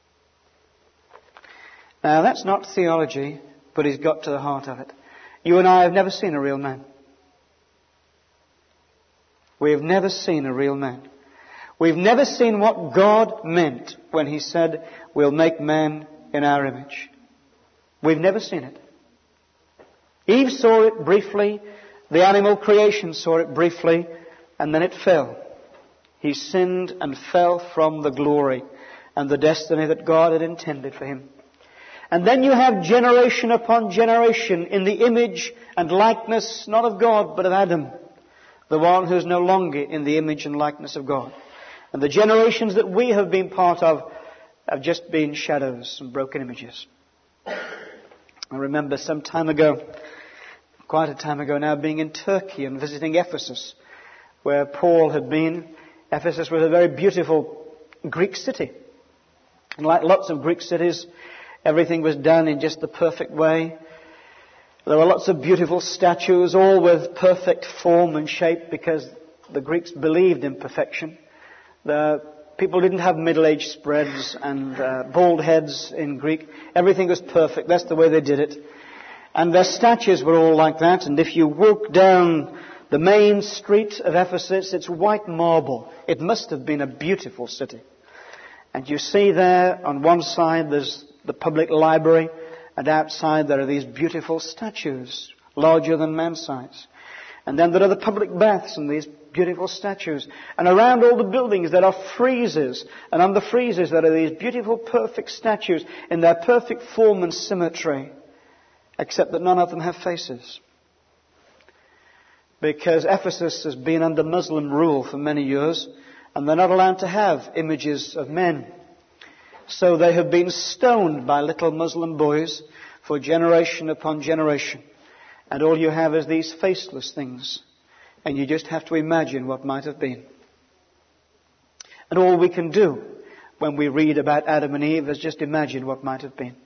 Now that's not theology, but he's got to the heart of it. You and I have never seen a real man. We have never seen a real man. We've never seen what God meant when he said, "We'll make man in our image." We've never seen it. Eve saw it briefly. The animal creation saw it briefly. And then it fell. He sinned and fell from the glory and the destiny that God had intended for him. And then you have generation upon generation in the image and likeness, not of God, but of Adam, the one who's no longer in the image and likeness of God. And the generations that we have been part of have just been shadows and broken images. I remember some time ago, quite a time ago now, being in Turkey and visiting Ephesus, where Paul had been. Ephesus was a very beautiful Greek city. And like lots of Greek cities, everything was done in just the perfect way. There were lots of beautiful statues, all with perfect form and shape, because the Greeks believed in perfection. The people didn't have middle-aged spreads and bald heads in Greek. Everything was perfect. That's the way they did it. And their statues were all like that. And if you walk down the main street of Ephesus, it's white marble. It must have been a beautiful city. And you see there, on one side, there's the public library, and outside there are these beautiful statues, larger than man-size. And then there are the public baths and these beautiful statues. And around all the buildings there are friezes. And on the friezes there are these beautiful, perfect statues in their perfect form and symmetry. Except that none of them have faces. Because Ephesus has been under Muslim rule for many years, and they're not allowed to have images of men. So they have been stoned by little Muslim boys for generation upon generation. And all you have is these faceless things. And you just have to imagine what might have been. And all we can do when we read about Adam and Eve is just imagine what might have been.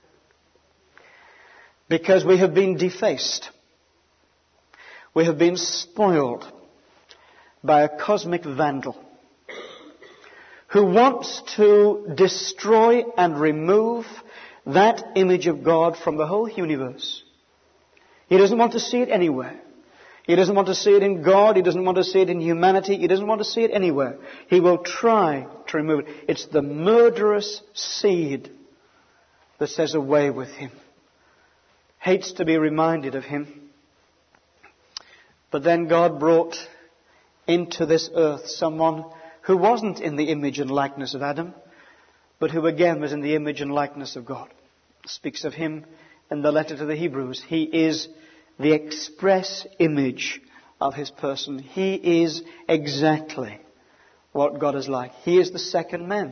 Because we have been defaced. We have been spoiled by a cosmic vandal who wants to destroy and remove that image of God from the whole universe. He doesn't want to see it anywhere. He doesn't want to see it in God. He doesn't want to see it in humanity. He doesn't want to see it anywhere. He will try to remove it. It's the murderous seed that says away with him. Hates to be reminded of him. But then God brought into this earth someone who wasn't in the image and likeness of Adam, but who again was in the image and likeness of God. It speaks of him in the letter to the Hebrews. He is the express image of his person. He is exactly what God is like. He is the second man.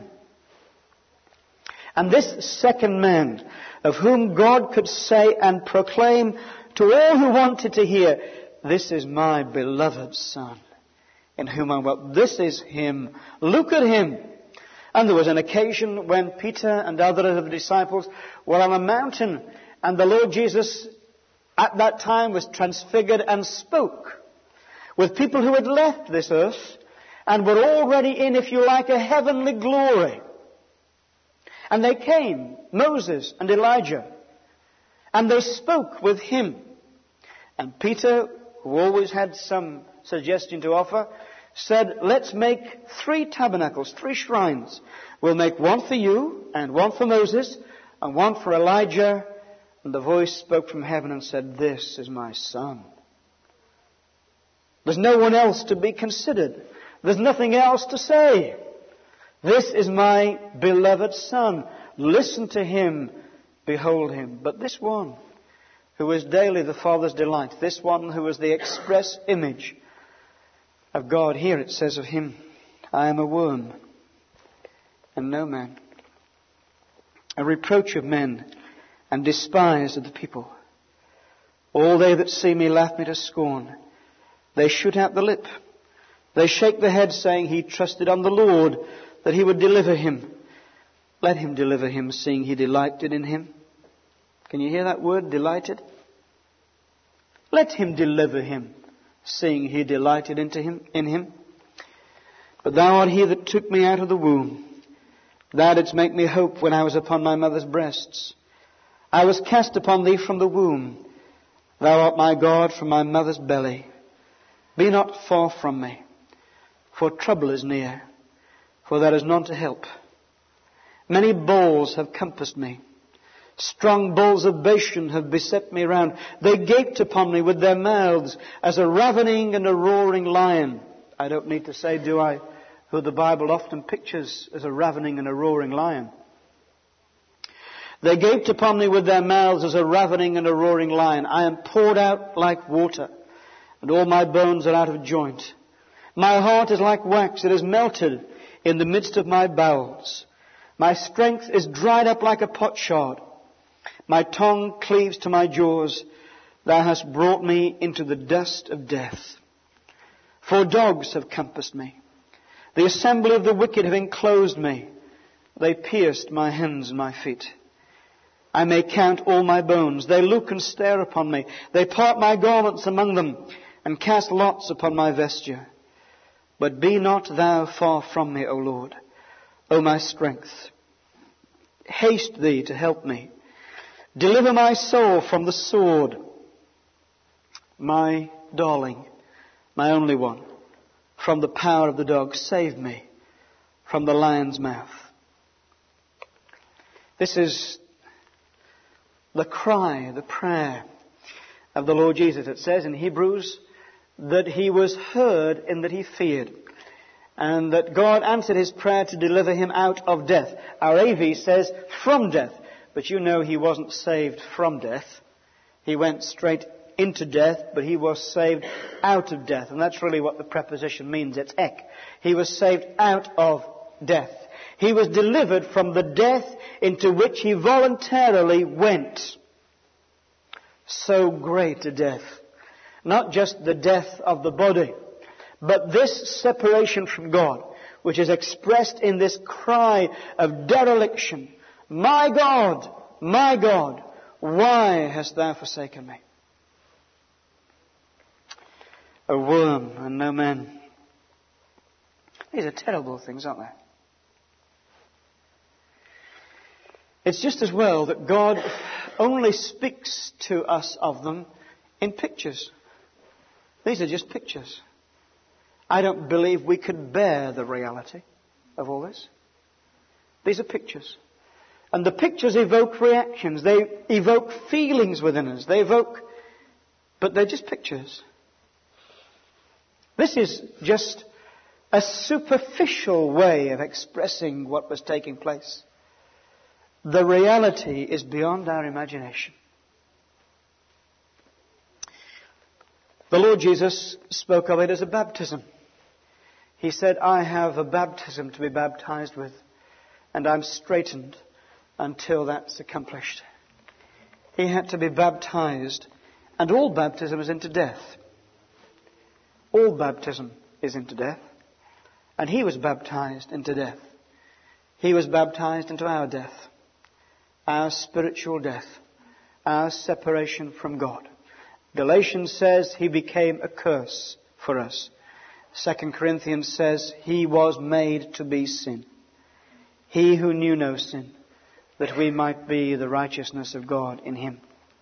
And this second man, of whom God could say and proclaim to all who wanted to hear, "This is my beloved Son, in whom I'm well." This is him. Look at him. And there was an occasion when Peter and other of the disciples were on a mountain, and the Lord Jesus at that time was transfigured and spoke with people who had left this earth and were already in, if you like, a heavenly glory. And they came, Moses and Elijah, and they spoke with him. And Peter, who always had some suggestion to offer, said, "Let's make 3 tabernacles, 3 shrines. We'll make one for you, and one for Moses, and one for Elijah." And the voice spoke from heaven and said, "This is my Son." There's no one else to be considered. There's nothing else to say. This is my beloved Son. Listen to him. Behold him. But this one, who is daily the Father's delight, this one who is the express image of God, here it says of him, "I am a worm and no man, a reproach of men and despised of the people. All they that see me laugh me to scorn. They shoot out the lip. They shake the head, saying, He trusted on the Lord, that he would deliver him. Let him deliver him, seeing he delighted in him." Can you hear that word, delighted? Let him deliver him, seeing he delighted in him. But thou art he that took me out of the womb. Thou didst make me hope when I was upon my mother's breasts. I was cast upon thee from the womb. Thou art my God from my mother's belly. Be not far from me, for trouble is near, for there is none to help. Many bulls have compassed me. Strong bulls of Bashan have beset me round. They gaped upon me with their mouths as a ravening and a roaring lion. I don't need to say, do I, who the Bible often pictures as a ravening and a roaring lion. They gaped upon me with their mouths as a ravening and a roaring lion. I am poured out like water, and all my bones are out of joint. My heart is like wax, it is melted in the midst of my bowels. My strength is dried up like a potsherd. My tongue cleaves to my jaws. Thou hast brought me into the dust of death. For dogs have compassed me. The assembly of the wicked have enclosed me. They pierced my hands and my feet. I may count all my bones. They look and stare upon me. They part my garments among them and cast lots upon my vesture. But be not thou far from me, O Lord, O my strength. Haste thee to help me. Deliver my soul from the sword. My darling, my only one, from the power of the dog, save me from the lion's mouth. This is the cry, the prayer of the Lord Jesus. It says in Hebrews that he was heard in that he feared, and that God answered his prayer to deliver him out of death. Our AV says from death, but you know he wasn't saved from death. He went straight into death, but he was saved out of death. And that's really what the preposition means. It's ek. He was saved out of death. He was delivered from the death into which he voluntarily went. So great a death. Not just the death of the body, but this separation from God, which is expressed in this cry of dereliction. My God, why hast thou forsaken me? A worm and no man. These are terrible things, aren't they? It's just as well that God only speaks to us of them in pictures. These are just pictures. I don't believe we could bear the reality of all this. These are pictures. And the pictures evoke reactions. They evoke feelings within us. But they're just pictures. This is just a superficial way of expressing what was taking place. The reality is beyond our imagination. The Lord Jesus spoke of it as a baptism. He said, I have a baptism to be baptized with, and I'm straitened until that's accomplished. He had to be baptized, and all baptism is into death. All baptism is into death. And he was baptized into death. He was baptized into our death. Our spiritual death. Our separation from God. Galatians says he became a curse for us. 2 Corinthians says he was made to be sin. He who knew no sin, that we might be the righteousness of God in him.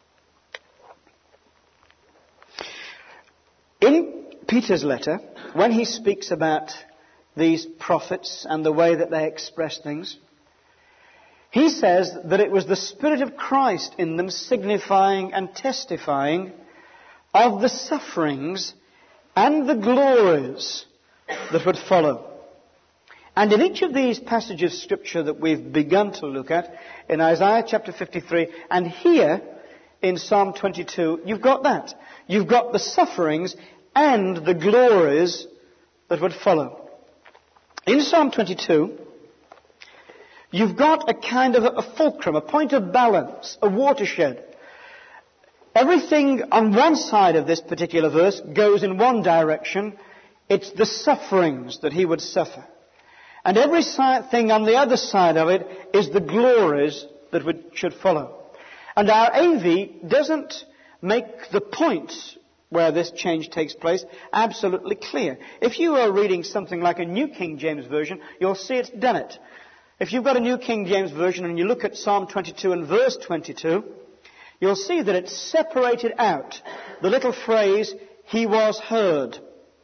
In Peter's letter, when he speaks about these prophets and the way that they express things, he says that it was the Spirit of Christ in them signifying and testifying of the sufferings and the glories that would follow. And in each of these passages of Scripture that we've begun to look at, in Isaiah chapter 53 and here in Psalm 22, you've got that. You've got the sufferings and the glories that would follow. In Psalm 22, you've got a kind of a fulcrum, a point of balance, a watershed. Everything on one side of this particular verse goes in one direction. It's the sufferings that he would suffer. And every thing on the other side of it is the glories that should follow. And our AV doesn't make the points where this change takes place absolutely clear. If you are reading something like a New King James Version, you'll see it's done it. If you've got a New King James Version and you look at Psalm 22 and verse 22, you'll see that it's separated out the little phrase, he was heard.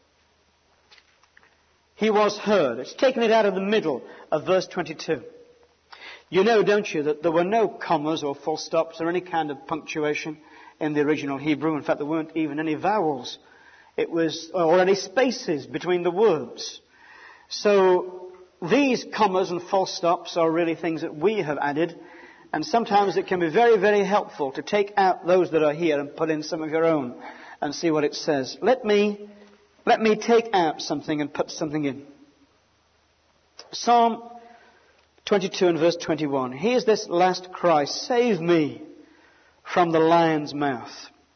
He was heard. It's taken it out of the middle of verse 22. You know, don't you, that there were no commas or full stops or any kind of punctuation in the original Hebrew. In fact, there weren't even any vowels. Or any spaces between the words. So these commas and full stops are really things that we have added. And sometimes it can be very, very helpful to take out those that are here and put in some of your own and see what it says. Let me take out something and put something in. Psalm 22 and verse 21. Here's this last cry, save me from the lion's mouth.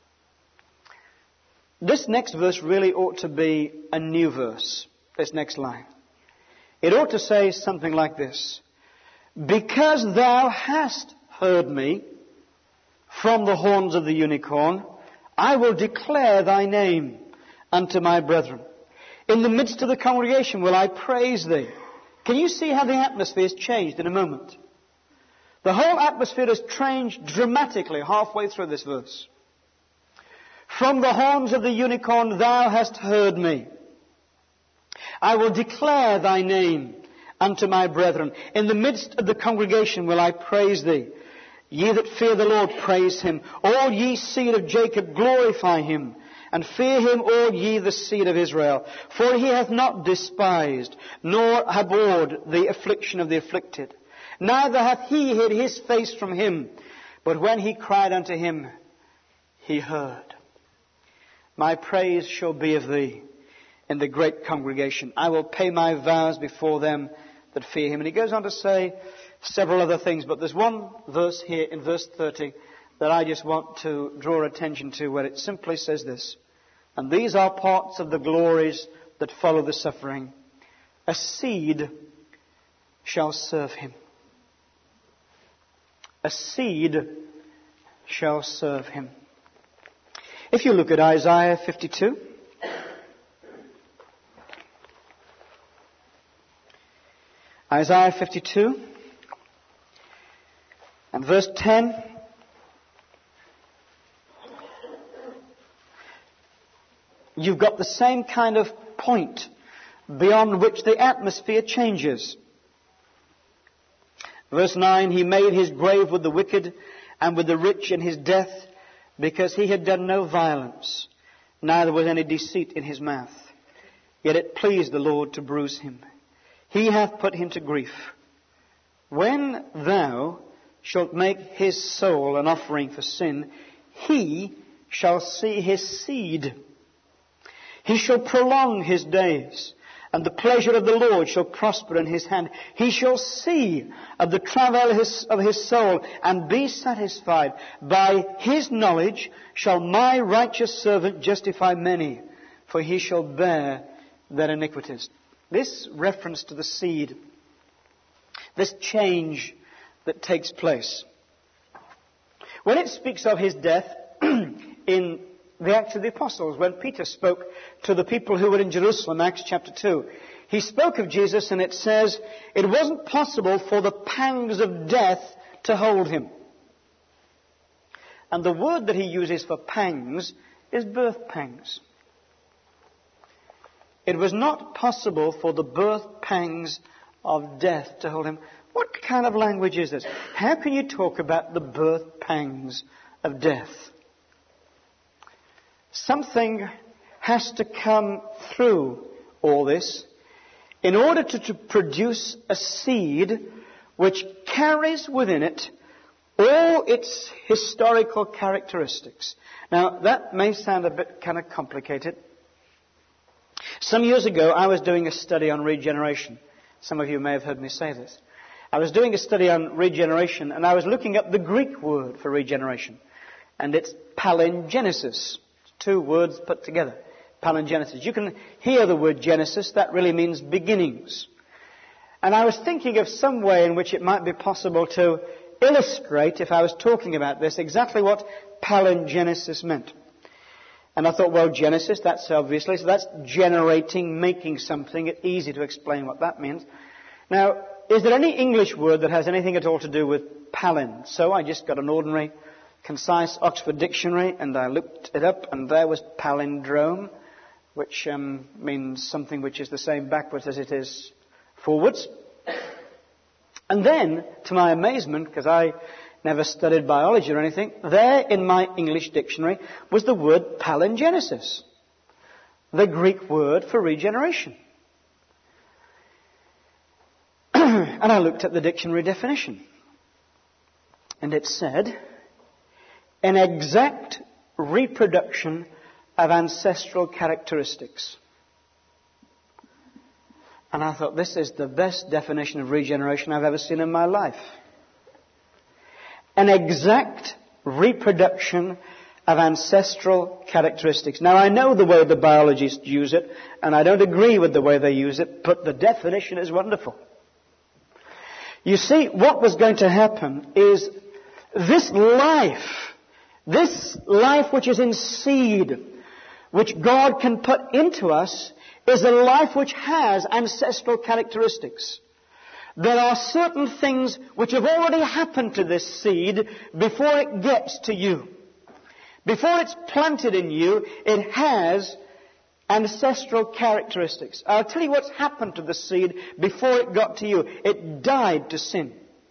This next verse really ought to be a new verse, this next line. It ought to say something like this. Because thou hast heard me from the horns of the unicorn, I will declare thy name unto my brethren. In the midst of the congregation will I praise thee. Can you see how the atmosphere has changed in a moment? The whole atmosphere has changed dramatically halfway through this verse. From the horns of the unicorn thou hast heard me. I will declare thy name unto my brethren. In the midst of the congregation will I praise thee. Ye that fear the Lord, praise him. All ye seed of Jacob, glorify him. And fear him, all ye the seed of Israel. For he hath not despised, nor abhorred the affliction of the afflicted. Neither hath he hid his face from him. But when he cried unto him, he heard. My praise shall be of thee in the great congregation. I will pay my vows before them that fear him. And he goes on to say several other things. But there's one verse here in verse 30 that I just want to draw attention to, where it simply says this. And these are parts of the glories that follow the suffering. A seed shall serve him. A seed shall serve him. If you look at Isaiah 52. Isaiah 52 and verse 10. You've got the same kind of point beyond which the atmosphere changes. Verse 9, he made his grave with the wicked and with the rich in his death, because he had done no violence, neither was any deceit in his mouth. Yet it pleased the Lord to bruise him. He hath put him to grief. When thou shalt make his soul an offering for sin, he shall see his seed. He shall prolong his days, and the pleasure of the Lord shall prosper in his hand. He shall see of the travail of his soul, and be satisfied. By his knowledge shall my righteous servant justify many, for he shall bear their iniquities. This reference to the seed, this change that takes place. When it speaks of his death in the Acts of the Apostles, when Peter spoke to the people who were in Jerusalem, Acts chapter 2, he spoke of Jesus, and it says it wasn't possible for the pangs of death to hold him. And the word that he uses for pangs is birth pangs. It was not possible for the birth pangs of death to hold him. What kind of language is this? How can you talk about the birth pangs of death? Something has to come through all this in order to produce a seed which carries within it all its historical characteristics. Now, that may sound a bit kind of complicated. Some years ago, I was doing a study on regeneration. Some of you may have heard me say this. I was doing a study on regeneration, and I was looking up the Greek word for regeneration. And it's palingenesis. Two words put together. Palingenesis. You can hear the word Genesis. That really means beginnings. And I was thinking of some way in which it might be possible to illustrate, if I was talking about this, exactly what palingenesis meant. And I thought, well, Genesis, that's obviously, so that's generating, making something. It's easy to explain what that means. Now, is there any English word that has anything at all to do with palin? So I just got an ordinary, concise Oxford dictionary, and I looked it up, and there was palindrome, which means something which is the same backwards as it is forwards. And then, to my amazement, because I never studied biology or anything, there in my English dictionary was the word palingenesis, the Greek word for regeneration. And I looked at the dictionary definition, and it said, an exact reproduction of ancestral characteristics. And I thought, this is the best definition of regeneration I've ever seen in my life. An exact reproduction of ancestral characteristics. Now, I know the way the biologists use it, and I don't agree with the way they use it, but the definition is wonderful. You see, what was going to happen is this life which is in seed, which God can put into us, is a life which has ancestral characteristics. There are certain things which have already happened to this seed before it gets to you. Before it's planted in you, it has ancestral characteristics. I'll tell you what's happened to the seed before it got to you. It died to sin.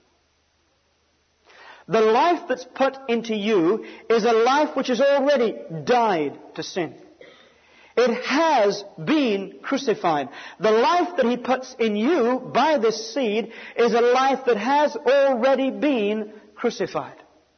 The life that's put into you is a life which has already died to sin. It has been crucified. The life that He puts in you by this seed is a life that has already been crucified.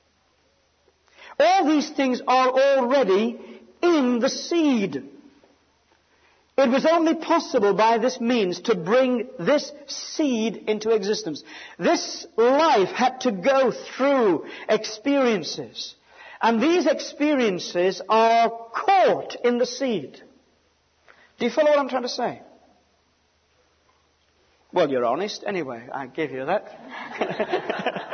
All these things are already in the seed. It was only possible by this means to bring this seed into existence. This life had to go through experiences. And these experiences are caught in the seed. Do you follow what I'm trying to say? Well, you're honest anyway. I give you that.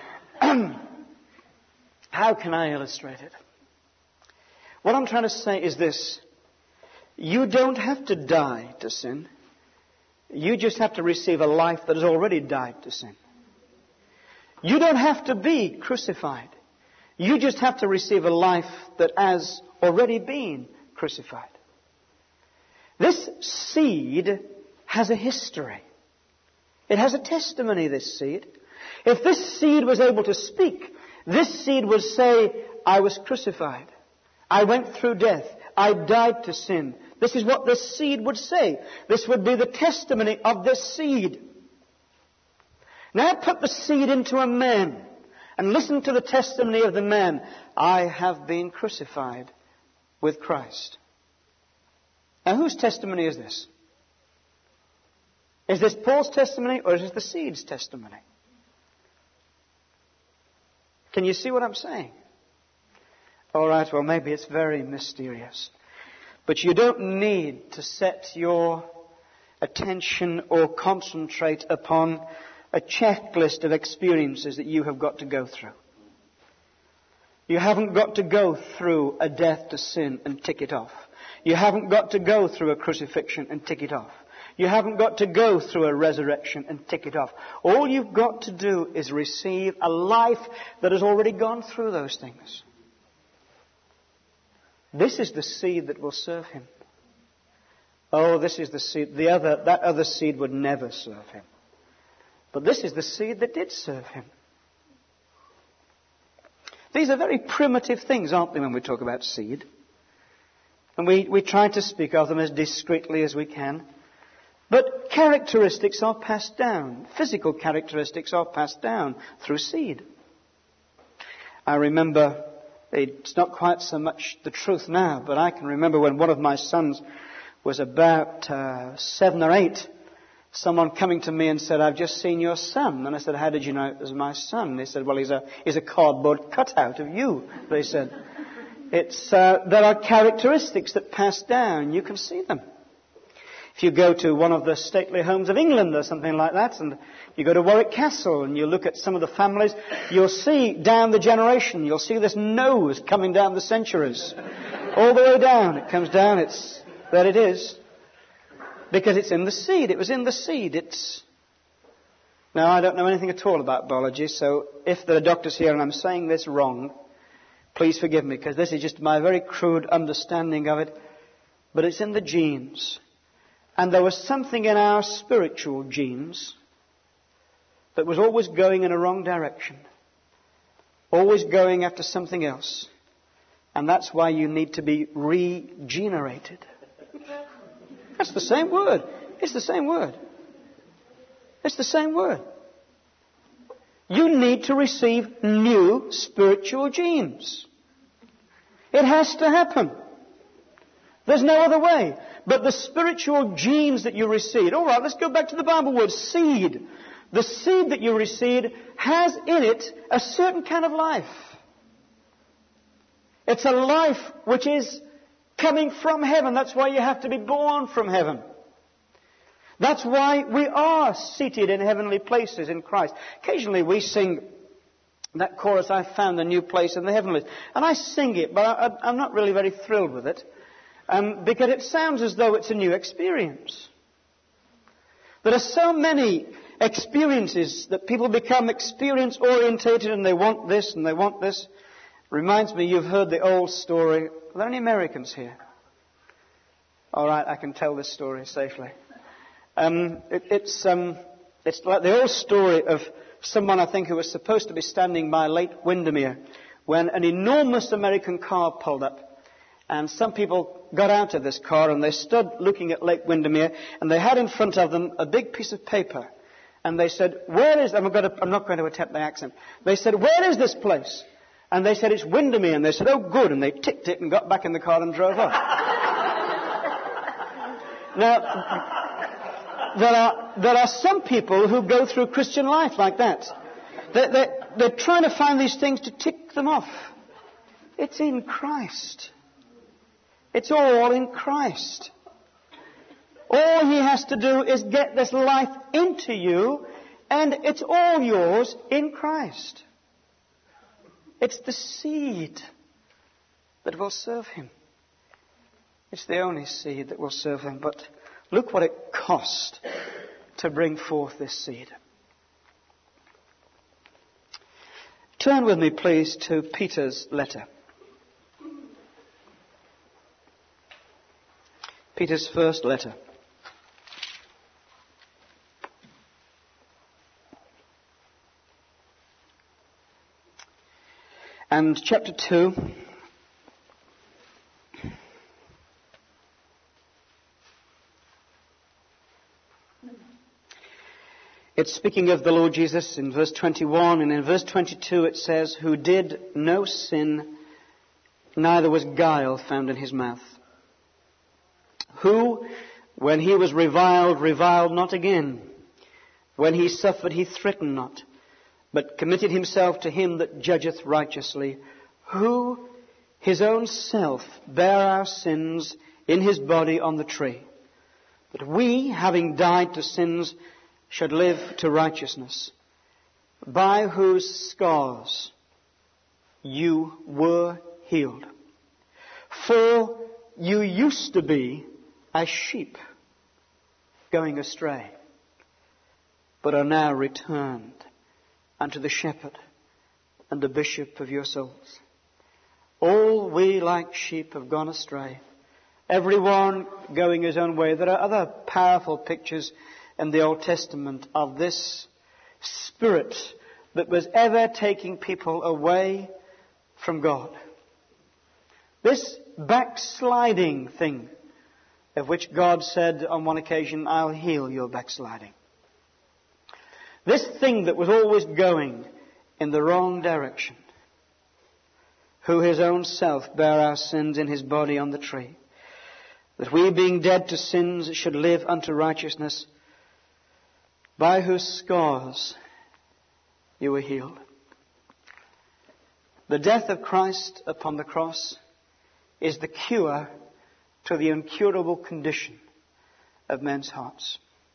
How can I illustrate it? What I'm trying to say is this. You don't have to die to sin. You just have to receive a life that has already died to sin. You don't have to be crucified. You just have to receive a life that has already been crucified. This seed has a history. It has a testimony, this seed. If this seed was able to speak, this seed would say, I was crucified. I went through death. I died to sin. This is what this seed would say. This would be the testimony of this seed. Now put the seed into a man and listen to the testimony of the man. I have been crucified with Christ. Now whose testimony is this? Is this Paul's testimony or is this the seed's testimony? Can you see what I'm saying? All right, well, maybe it's very mysterious. But you don't need to set your attention or concentrate upon a checklist of experiences that you have got to go through. You haven't got to go through a death to sin and tick it off. You haven't got to go through a crucifixion and tick it off. You haven't got to go through a resurrection and tick it off. All you've got to do is receive a life that has already gone through those things. This is the seed that will serve Him. Oh, this is the seed. That other seed would never serve Him. But this is the seed that did serve Him. These are very primitive things, aren't they, when we talk about seed? And we try to speak of them as discreetly as we can. But characteristics are passed down. Physical characteristics are passed down through seed. I remember, it's not quite so much the truth now, but I can remember when one of my sons was about 7 or 8, someone coming to me and said, I've just seen your son. And I said, how did you know it was my son? They said, well, he's a cardboard cutout of you, they said. There are characteristics that pass down. You can see them. If you go to one of the stately homes of England or something like that, and you go to Warwick Castle and you look at some of the families, you'll see down the generation, you'll see this nose coming down the centuries. All the way down. It comes down, there it is. Because it's in the seed. It was in the seed. Now, I don't know anything at all about biology, so if there are doctors here and I'm saying this wrong, please forgive me, because this is just my very crude understanding of it. But it's in the genes. And there was something in our spiritual genes that was always going in a wrong direction. Always going after something else. And that's why you need to be regenerated. That's the same word. It's the same word. It's the same word. You need to receive new spiritual genes. It has to happen. There's no other way. But the spiritual genes that you receive, all right, let's go back to the Bible word, seed. The seed that you receive has in it a certain kind of life. It's a life which is coming from heaven. That's why you have to be born from heaven. That's why we are seated in heavenly places in Christ. Occasionally we sing that chorus, I found a new place in the heavenlies. And I sing it, but I'm not really very thrilled with it. Because it sounds as though it's a new experience. There are so many experiences that people become experience orientated and they want this and they want this. Reminds me, you've heard the old story. Are there any Americans here? All right, I can tell this story safely. It's like the old story of someone, I think, who was supposed to be standing by Lake Windermere when an enormous American car pulled up. And some people got out of this car and they stood looking at Lake Windermere and they had in front of them a big piece of paper. And they said, where is... I'm not going to attempt the accent. They said, where is this place? And they said, it's Windermere. And they said, oh, good. And they ticked it and got back in the car and drove off. Now, there are some people who go through Christian life like that. They're trying to find these things to tick them off. It's in Christ. It's all in Christ. All He has to do is get this life into you, and it's all yours in Christ. It's the seed that will serve Him. It's the only seed that will serve Him. But look what it cost to bring forth this seed. Turn with me, please, to Peter's letter. Peter's first letter. And chapter 2. It's speaking of the Lord Jesus in verse 21, and in verse 22 it says, who did no sin, neither was guile found in His mouth. Who, when He was reviled, reviled not again. When He suffered, He threatened not, but committed Himself to Him that judgeth righteously, who His own self bare our sins in His body on the tree, that we, having died to sins, should live to righteousness, by whose scars you were healed. For you used to be as sheep going astray, but are now returned unto the shepherd and the bishop of your souls. All we like sheep have gone astray, everyone going his own way. There are other powerful pictures in the Old Testament of this spirit that was ever taking people away from God. This backsliding thing of which God said on one occasion, I'll heal your backsliding. This thing that was always going in the wrong direction, who His own self bare our sins in His body on the tree, that we being dead to sins should live unto righteousness, by whose scars you were healed. The death of Christ upon the cross is the cure to the incurable condition of men's hearts.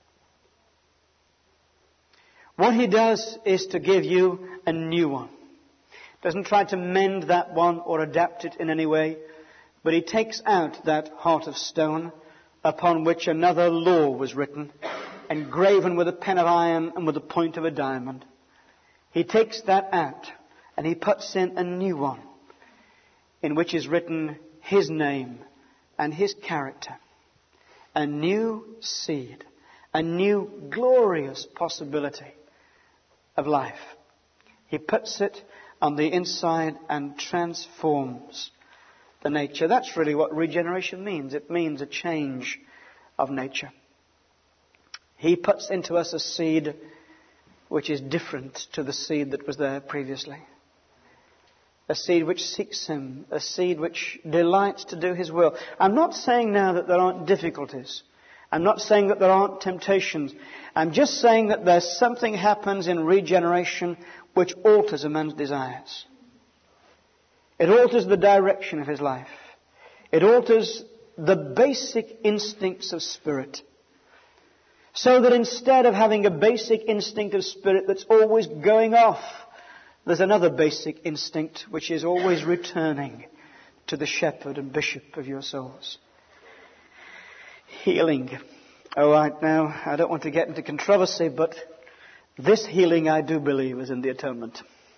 What He does is to give you a new one. Doesn't try to mend that one or adapt it in any way, but He takes out that heart of stone upon which another law was written, engraven with a pen of iron and with the point of a diamond. He takes that out and He puts in a new one in which is written His name and His character. A new seed, a new glorious possibility of life. He puts it on the inside and transforms the nature. That's really what regeneration means. It means a change of nature. He puts into us a seed which is different to the seed that was there previously. a seed which seeks Him, a seed which delights to do His will. I'm not saying now that there aren't difficulties. I'm not saying that there aren't temptations. I'm just saying that there's something happens in regeneration which alters a man's desires. It alters the direction of his life. It alters the basic instincts of spirit. So that instead of having a basic instinct of spirit that's always going off, there's another basic instinct which is always returning to the shepherd and bishop of your souls. Healing. All right, now, I don't want to get into controversy, but this healing I do believe is in the atonement.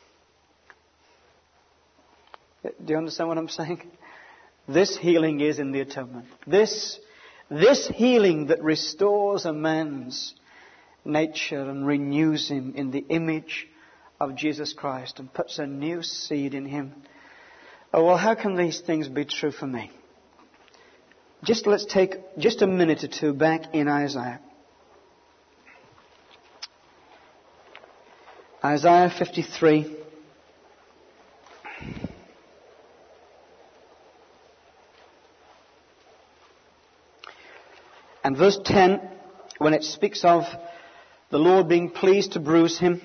Do you understand what I'm saying? This healing is in the atonement. This healing that restores a man's nature and renews him in the image of Jesus Christ and puts a new seed in him. Oh, well, how can these things be true for me? Let's take just a minute or two back in Isaiah. Isaiah 53. And verse 10, when it speaks of the Lord being pleased to bruise him,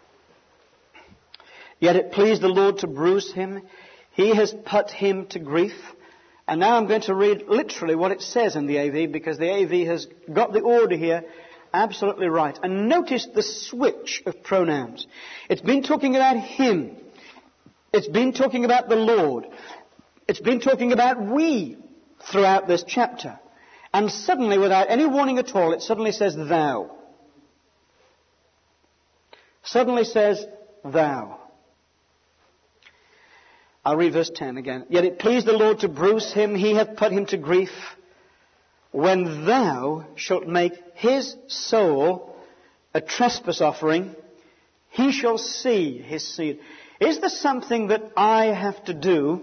yet it pleased the Lord to bruise him. He has put him to grief. And now I'm going to read literally what it says in the AV, because the AV has got the order here absolutely right. And notice the switch of pronouns. It's been talking about him. It's been talking about the Lord. It's been talking about we throughout this chapter. And suddenly, without any warning at all, it suddenly says thou. Suddenly says thou. I'll read verse 10 again. Yet it pleased the Lord to bruise him, he hath put him to grief. When thou shalt make his soul a trespass offering, he shall see his seed. Is there something that I have to do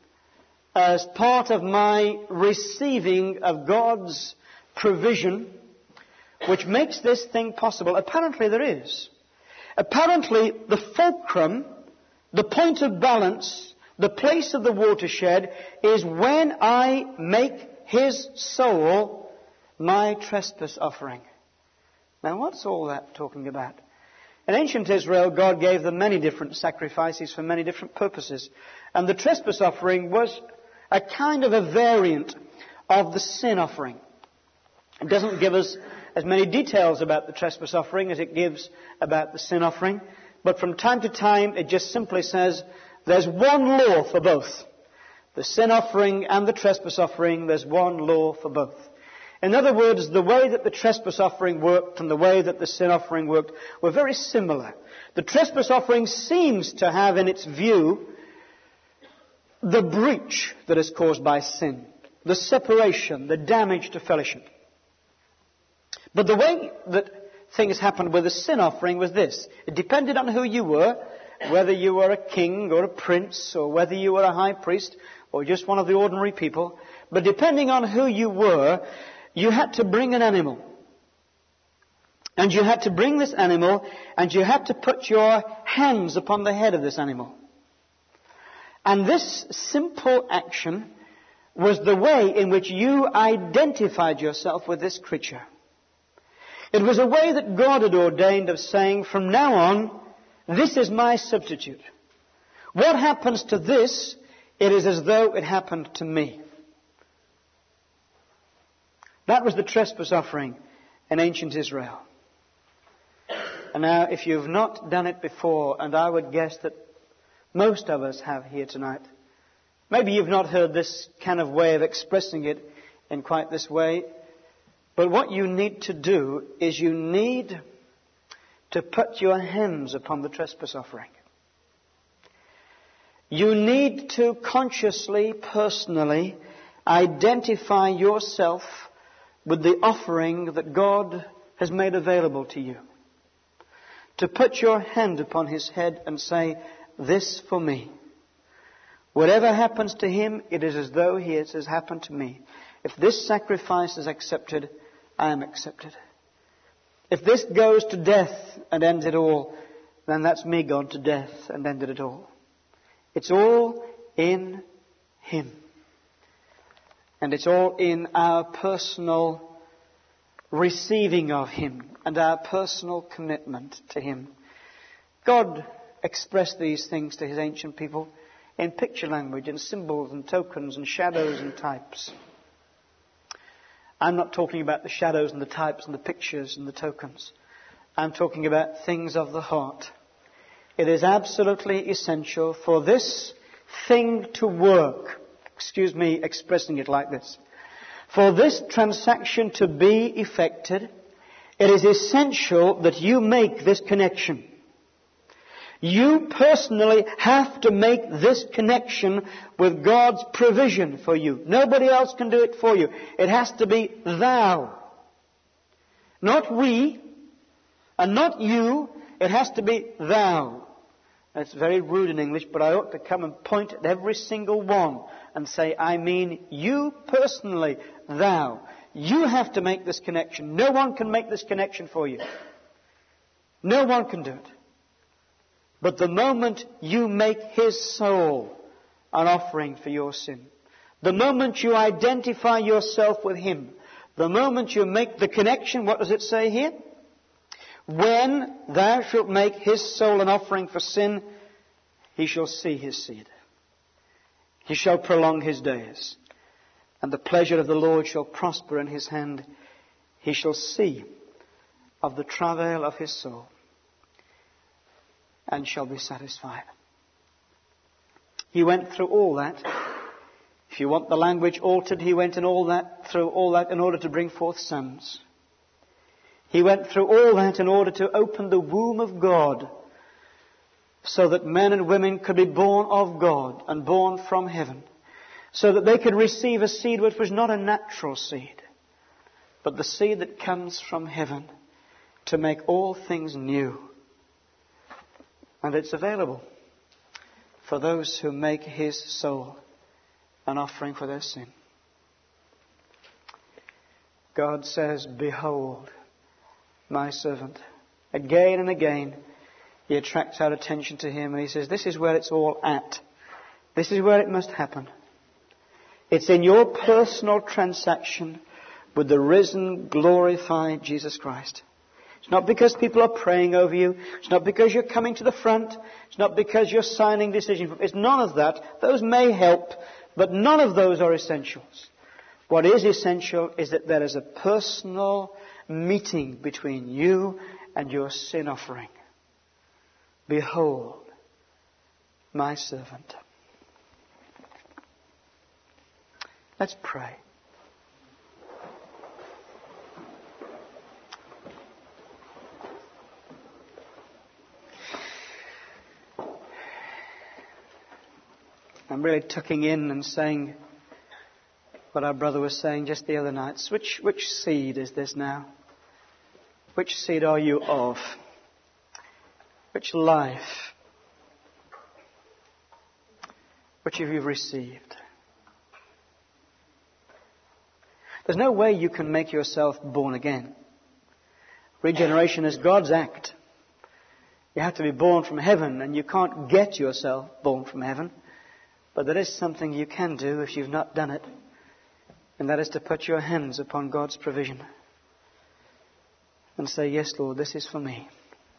as part of my receiving of God's provision which makes this thing possible? Apparently there is. Apparently the fulcrum, the point of balance, the place of the watershed is when I make his soul my trespass offering. Now what's all that talking about? In ancient Israel, God gave them many different sacrifices for many different purposes. And the trespass offering was a kind of a variant of the sin offering. It doesn't give us as many details about the trespass offering as it gives about the sin offering. But from time to time, it just simply says, there's one law for both. The sin offering and the trespass offering, there's one law for both. In other words, the way that the trespass offering worked and the way that the sin offering worked were very similar. The trespass offering seems to have in its view the breach that is caused by sin, the separation, the damage to fellowship. But the way that things happened with the sin offering was this. It depended on who you were, whether you were a king or a prince, or whether you were a high priest, or just one of the ordinary people. But depending on who you were, you had to bring an animal. And you had to bring this animal, and you had to put your hands upon the head of this animal. And this simple action was the way in which you identified yourself with this creature. It was a way that God had ordained of saying, from now on, this is my substitute. What happens to this, it is as though it happened to me. That was the trespass offering in ancient Israel. And now, if you've not done it before, and I would guess that most of us have here tonight, maybe you've not heard this kind of way of expressing it in quite this way, but what you need to do is you need to put your hands upon the trespass offering. You need to consciously, personally identify yourself with the offering that God has made available to you. To put your hand upon his head and say, this for me. Whatever happens to him, it is as though it has happened to me. If this sacrifice is accepted, I am accepted. If this goes to death and ends it all, then that's me gone to death and ended it all. It's all in Him. And it's all in our personal receiving of Him and our personal commitment to Him. God expressed these things to His ancient people in picture language, in symbols and tokens and shadows and types. I'm not talking about the shadows and the types and the pictures and the tokens. I'm talking about things of the heart. It is absolutely essential for this thing to work. Excuse me expressing it like this. For this transaction to be effected, it is essential that you make this connection. You personally have to make this connection with God's provision for you. Nobody else can do it for you. It has to be thou. Not we, and not you. It has to be thou. It's very rude in English, but I ought to come and point at every single one and say, I mean you personally, thou. You have to make this connection. No one can make this connection for you. No one can do it. But the moment you make His soul an offering for your sin, the moment you identify yourself with Him, the moment you make the connection, what does it say here? When thou shalt make His soul an offering for sin, He shall see His seed. He shall prolong His days. And the pleasure of the Lord shall prosper in His hand. He shall see of the travail of His soul, and shall be satisfied. He went through all that. If you want the language altered, He went through all that in order to bring forth sons. He went through all that in order to open the womb of God, so that men and women could be born of God and born from heaven, so that they could receive a seed which was not a natural seed, but the seed that comes from heaven to make all things new. And it's available for those who make His soul an offering for their sin. God says, behold, my servant. Again and again, He attracts our attention to Him and He says, this is where it's all at. This is where it must happen. It's in your personal transaction with the risen, glorified Jesus Christ. It's not because people are praying over you. It's not because you're coming to the front. It's not because you're signing decisions. It's none of that. Those may help, but none of those are essentials. What is essential is that there is a personal meeting between you and your sin offering. Behold, my servant. Let's pray. I'm really tucking in and saying what our brother was saying just the other night. Which seed is this now? Which seed are you of? Which life? Which have you received? There's no way you can make yourself born again. Regeneration is God's act. You have to be born from heaven, and you can't get yourself born from heaven. But there is something you can do if you've not done it, and that is to put your hands upon God's provision and say, yes, Lord, this is for me.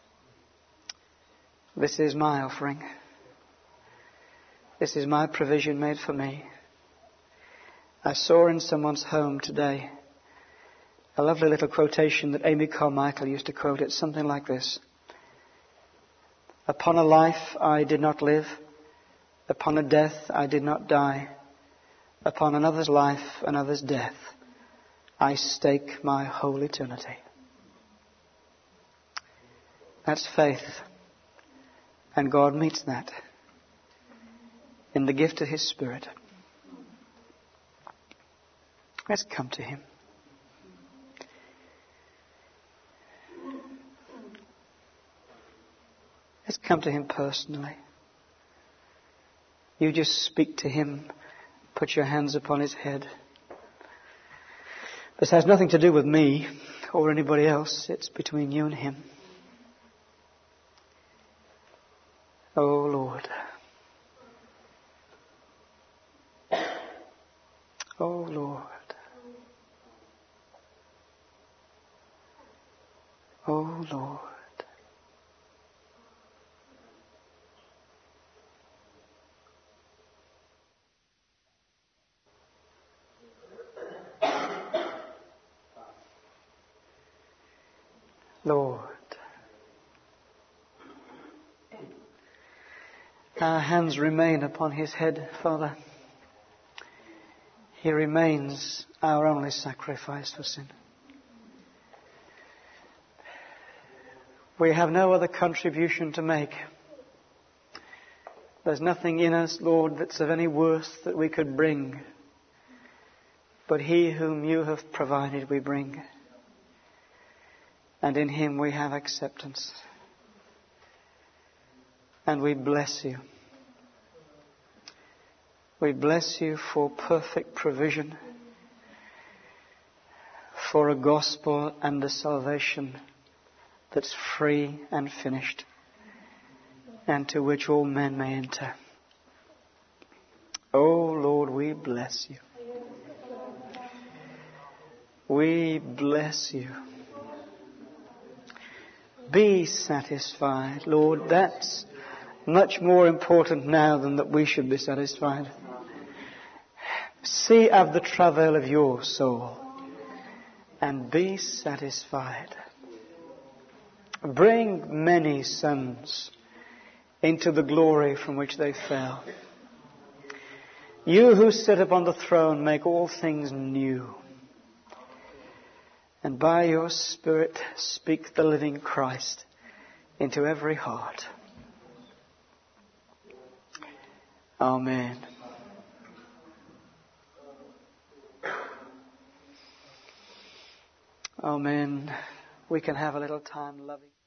This is my offering. This is my provision made for me. I saw in someone's home today a lovely little quotation that Amy Carmichael used to quote. It's something like this. Upon a life I did not live. Upon a death I did not die. Upon another's life, another's death, I stake my whole eternity. That's faith. And God meets that in the gift of His Spirit. Let's come to Him. Let's come to Him personally. You just speak to Him. Put your hands upon His head. This has nothing to do with me or anybody else. It's between you and Him. Oh Lord, Lord. Lord. Our hands remain upon his head, Father. He remains our only sacrifice for sin. We have no other contribution to make. There's nothing in us, Lord, that's of any worth that we could bring. But he whom you have provided we bring. And in him we have acceptance. And we bless you. We bless you for perfect provision, for a gospel and a salvation that's free and finished, and to which all men may enter. Oh Lord, we bless you. We bless you. Be satisfied, Lord. That's much more important now than that we should be satisfied. See of the travail of your soul and be satisfied. Bring many sons into the glory from which they fell. You who sit upon the throne, make all things new. And by your Spirit, speak the living Christ into every heart. Amen. Amen. We can have a little time loving.